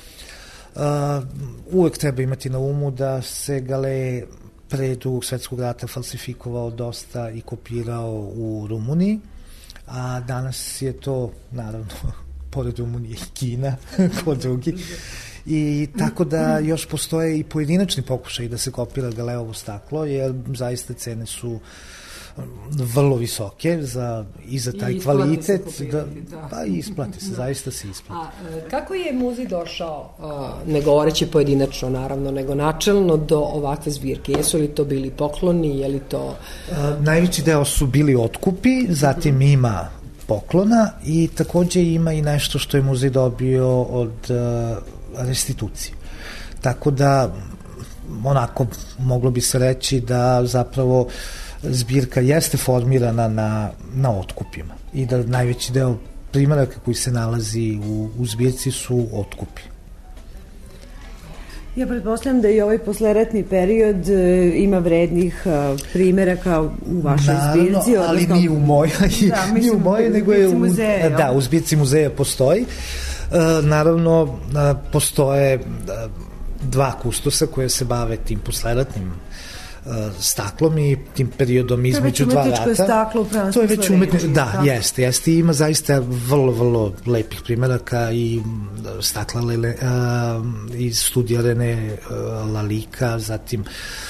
uvek treba imati na umu da se Gale pre Drugog svetskog rata falsifikovao dosta i kopirao u Rumuniji, a danas je to naravno pored Rumunije i Kina kod drugi. I tako da još postoje i pojedinačni pokušaj da se kopira Galeovo staklo, jer zaista cene su vrlo visoke i za taj kvalitet. Pa isplati se, zaista se isplati. A kako je muzej došao, ne govoreći pojedinačno naravno, nego načelno do ovakve zbirke? Jesu li to bili pokloni, je li to... Najveći deo su bili otkupi, zatim ima poklona i takođe ima i nešto što je muzej dobio od restitucije. Tako da, onako, moglo bi se reći da zapravo zbirka jeste formirana na otkupima i da najveći deo primeraka koji se nalazi u zbirci su otkupi. Ja pretpostavljam da i ovaj posleratni period ima vrednih primeraka u vašoj zbirci. Naravno, ali nije u mojoj, nego je u zbirci muzeja postoji. Naravno, postoje dva kustosa koje se bave tim posleratnim staklom i tim periodom između dva rata. To je već umetničko staklo u pravom smislu. To je već umetničko, da, jeste. Ima zaista vrlo, vrlo lepih primeraka i stakla iz studija René Lalika, zatim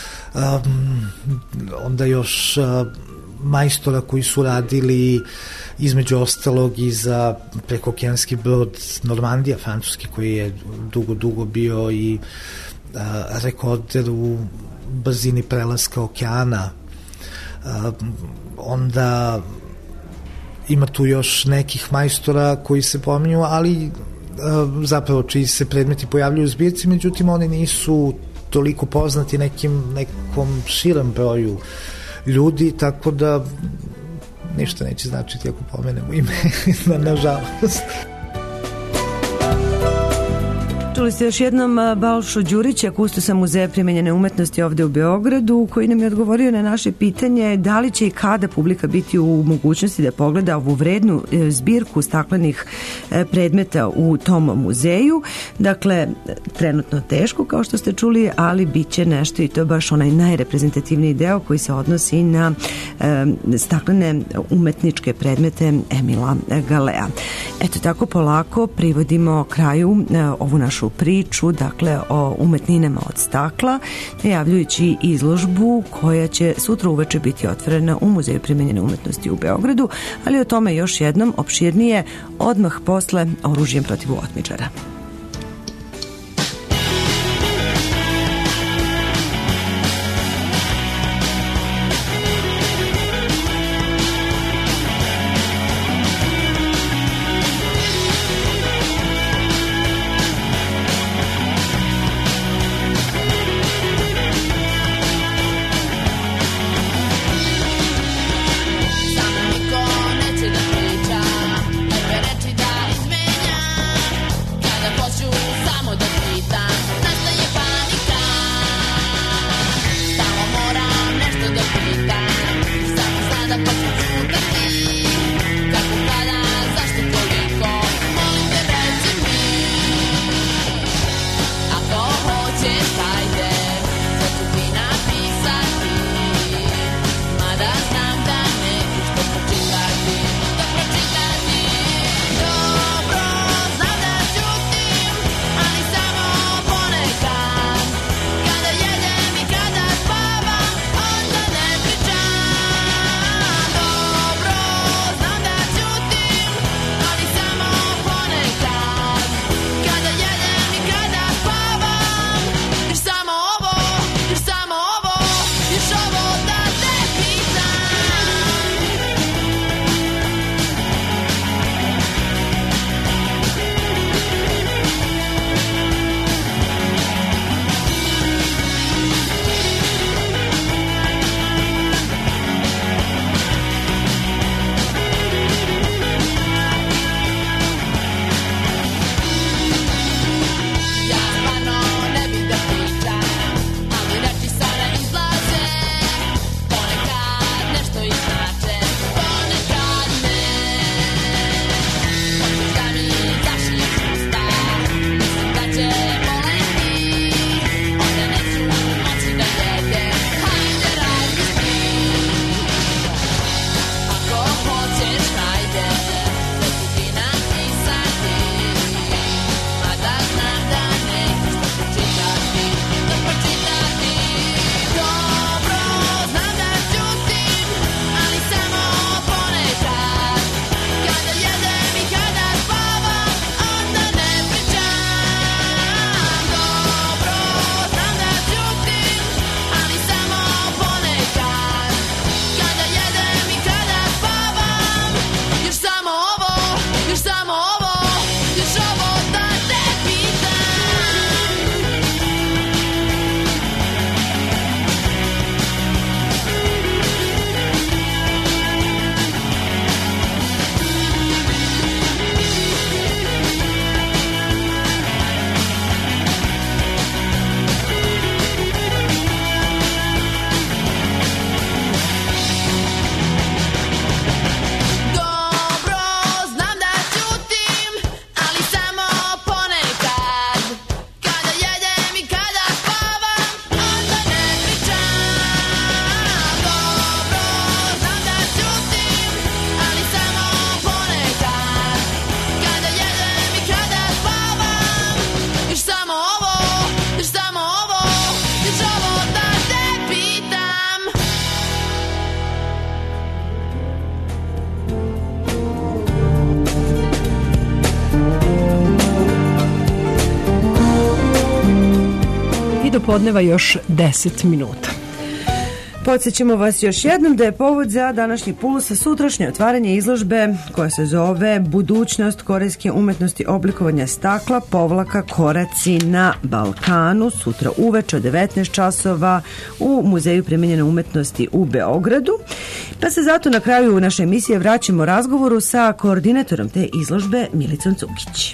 onda još majstora koji su radili između ostalog i za prekookeanski brod Normandija, francuski, koji je dugo bio i rekorder u brzini prelaska okeana. Onda ima tu još nekih majstora koji se pominju, ali zapravo čiji se predmeti pojavljuju u zbirci, međutim oni nisu toliko poznati nekom širem broju ljudi, tako da ništa neće značiti ako pomenemo ime, nažalost. Čuli ste još jednom Balšu Đurića, kustosa Muzeja primenjene umetnosti ovde u Beogradu, koji nam je odgovorio na naše pitanje da li će i kada publika biti u mogućnosti da pogleda ovu vrednu zbirku staklenih predmeta u tom muzeju. Dakle, trenutno teško, kao što ste čuli, ali bit će nešto i to je baš onaj najreprezentativniji deo koji se odnosi na staklene umetničke predmete Emila Galea. Eto, tako polako privodimo kraju ovu našu priču, dakle o umetninama od stakla, najavljujući izložbu koja će sutra uveče biti otvorena u Muzeju primenjene umetnosti u Beogradu, ali o tome još jednom opširnije odmah posle Oružjem protiv otmičara. popodneva još 10 minuta. Podsjećamo vas još jednom da je povod za današnji Puls sutrašnje otvaranje izložbe koja se zove Budućnost korejske umetnosti oblikovanja stakla / koraci na Balkanu, sutra uveče od 19 časova u Muzeju primenjene umetnosti u Beogradu. Pa se zato na kraju naše emisije vraćamo razgovoru sa koordinatorom te izložbe Milicom Cukić.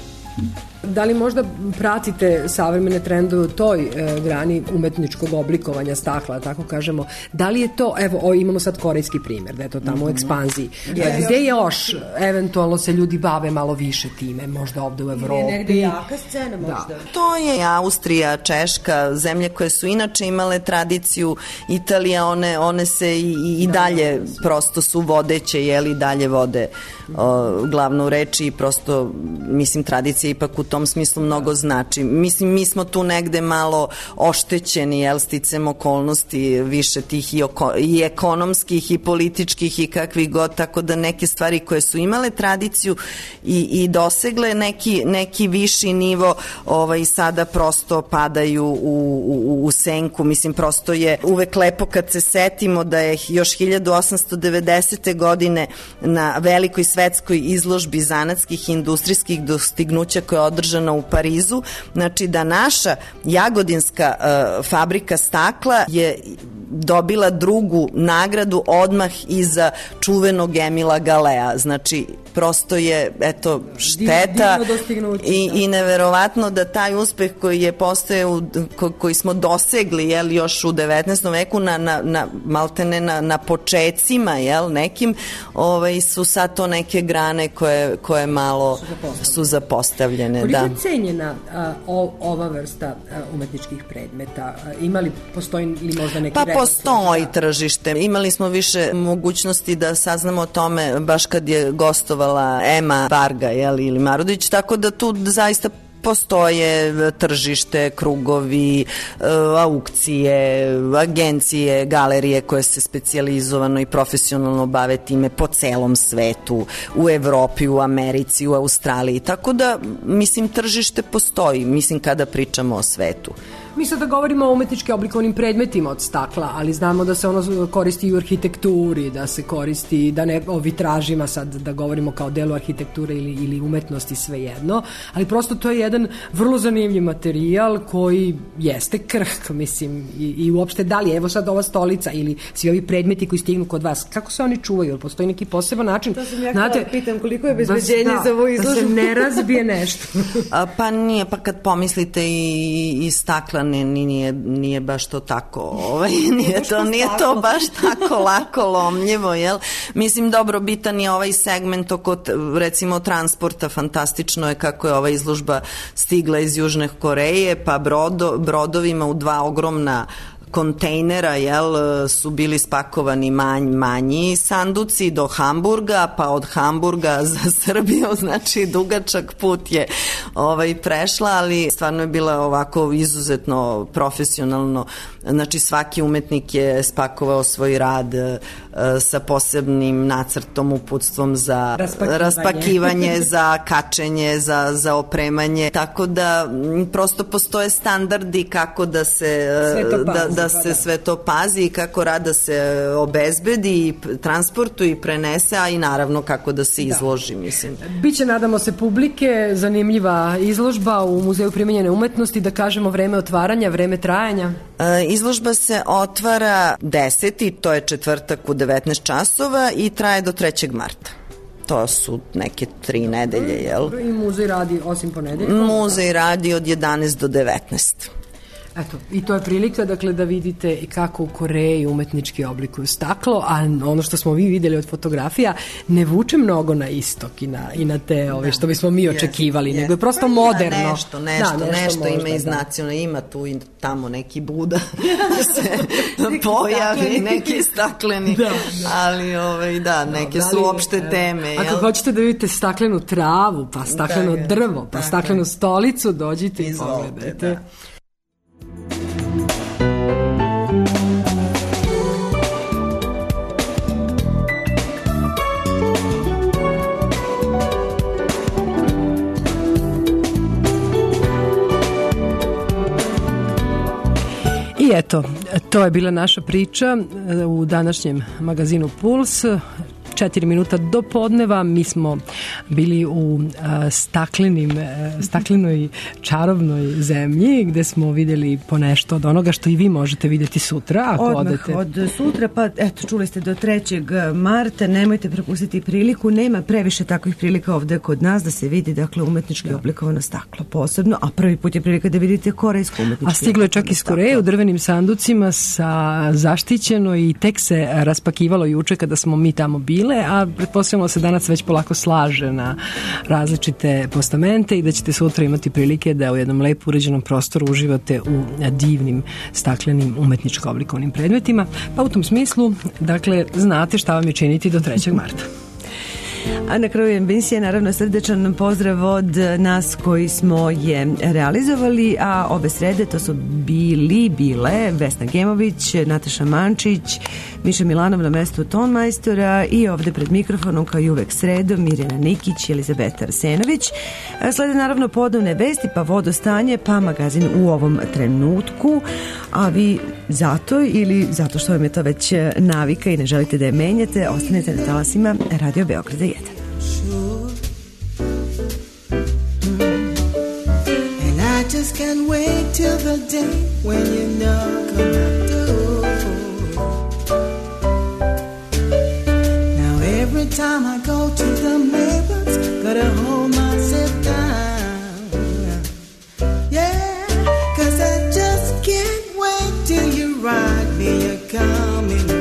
Da li možda pratite savremene trendove u toj grani umetničkog oblikovanja stakla, tako kažemo? Da li je to, evo, imamo sad korejski primjer, da je to tamo u ekspanziji. Gde još eventualno se ljudi bave malo više time, možda ovde u Evropi? Ili je negde jaka scena možda? Da. To je Austrija, Češka, zemlje koje su inače imale tradiciju, Italija, one se i dalje prosto su vodeće, jeli, dalje vode glavnu reč i prosto, mislim, tradicija ipak u tom smislu mnogo znači. Mislim, mi smo tu negde malo oštećeni, jel, sticem okolnosti više tih i ekonomskih i političkih i kakvih god, tako da neke stvari koje su imale tradiciju i dosegle neki viši nivo, sada prosto padaju u senku. Mislim, prosto je uvek lepo kad se setimo da je još 1890. godine na velikoj svetskoj izložbi zanatskih i industrijskih dostignuća koja je održana u Parizu, znači da naša jagodinska fabrika stakla je dobila drugu nagradu odmah iza čuvenog Emila Galea. Znači, prosto je, eto, šteta i neverovatno da taj uspeh koji je postojao, koji smo dosegli, jel, još u 19. veku maltene na počecima, jel, nekim, su sad to neke grane koje malo su zapostavljene. Koliko je cenjena ova vrsta umetničkih predmeta? Postoji li možda neki rekord? Postoji tržište. Imali smo više mogućnosti da saznamo o tome baš kad je gostovala Ema Varga, ili Marudić, tako da tu zaista postoje tržište, krugovi, aukcije, agencije, galerije koje se specijalizovano i profesionalno bave time po celom svetu, u Evropi, u Americi, u Australiji. Tako da, mislim, tržište postoji, mislim, kada pričamo o svetu. Mi sada govorimo o umetnički oblikovanim predmetima od stakla, ali znamo da se ono koristi i u arhitekturi, da se koristi, da ne o vitražima sad da govorimo kao delu arhitekture ili umetnosti, svejedno, ali prosto to je jedan vrlo zanimljiv materijal koji jeste krhk, mislim, i uopšte da li, evo sad ova stolica ili svi ovi predmeti koji stignu kod vas, kako se oni čuvaju, postoji neki poseban način? To sam ja kao pitam, koliko je obezbeđenje za ovo izložbu? Da se ne razbije nešto. Pa nije, pa kad pomislite i stakla nije baš to tako, nije to baš tako lako lomljivo, jel? Mislim, dobro, bitan je ovaj segment oko, recimo, transporta. Fantastično je kako je ova izložba stigla iz Južne Koreje, pa brodovima u 2 ogromna kontejnera, jel, su bili spakovani manji sanduci do Hamburga, pa od Hamburga za Srbiju, znači dugačak put je prešla, ali stvarno je bila ovako izuzetno profesionalno, znači svaki umetnik je spakovao svoj rad sa posebnim nacrtom, uputstvom za raspakivanje, za kačenje, za opremanje, tako da prosto postoje standardi kako da se sve to pazi i kako rad da se obezbedi i transportuje i prenese, a i naravno kako da se izloži, mislim. Biće, nadamo se, publike, zanimljiva izložba u Muzeju primenjene umetnosti, da kažemo vreme otvaranja, vreme trajanja. Izložba se otvara 10. to je četvrtak u 19 časova i traje do 3. marta. To su neke 3 nedelje, jel? I muzej radi osim ponedeljka? Muzej radi od 11 do 19. Eto, i to je prilika, dakle, da vidite i kako u Koreji umetnički oblikuju staklo, a ono što smo vi videli od fotografija ne vuče mnogo na istok i na te što bismo mi očekivali, nego je prosto moderno. Nešto ima iz nacionalne, ima tu i tamo neki Buda se pojavi, neki stakleni, ali neke su opšte teme. Ako hoćete da vidite staklenu travu, pa stakleno drvo, pa staklenu stolicu, dođite i pogledajte. eto, to je bila naša priča u današnjem magazinu Puls. 4 minuta do podneva mi smo bili u staklenoj čarobnoj zemlji gde smo videli ponešto od onoga što i vi možete vidjeti sutra ako odete. Od sutra, pa eto, čuli ste do 3. marta, nemojte propustiti priliku, nema previše takvih prilika ovde kod nas da se vidi, dakle, umetnički oblikovano staklo posebno, a prvi put je prilika da vidite korejsko umetnički. A stiglo je čak iz Koreje u drvenim sanducima zaštićeno i tek se raspakivalo juče kada smo mi tamo bili, a pretpostavljamo se danas već polako slaže na različite postamente i da ćete sutra imati prilike da u jednom lepo uređenom prostoru uživate u divnim staklenim umetničko oblikovnim predmetima. Pa u tom smislu, dakle, znate šta vam je činiti do 3. marta. A na kraju emisije naravno srdečan pozdrav od nas koji smo je realizovali, a ove srede to su bile Vesna Gemović, Nataša Mančić, Miša Milanov na mestu tonmajstora i ovde pred mikrofonom kao i uvek sredom Mirjana Nikić i Elizabeta Arsenović. Slede naravno podovne vesti, pa vodostanje, pa magazin u ovom trenutku, a vi zato ili zato što vam je to već navika i ne želite da je menjate, ostanete na talasima Radio Beograda 1. And I just can't wait till the day when you knock on my door. Now every time I go to the mailbox, gotta hold myself down. Yeah, 'cause I just can't wait till you write me a coming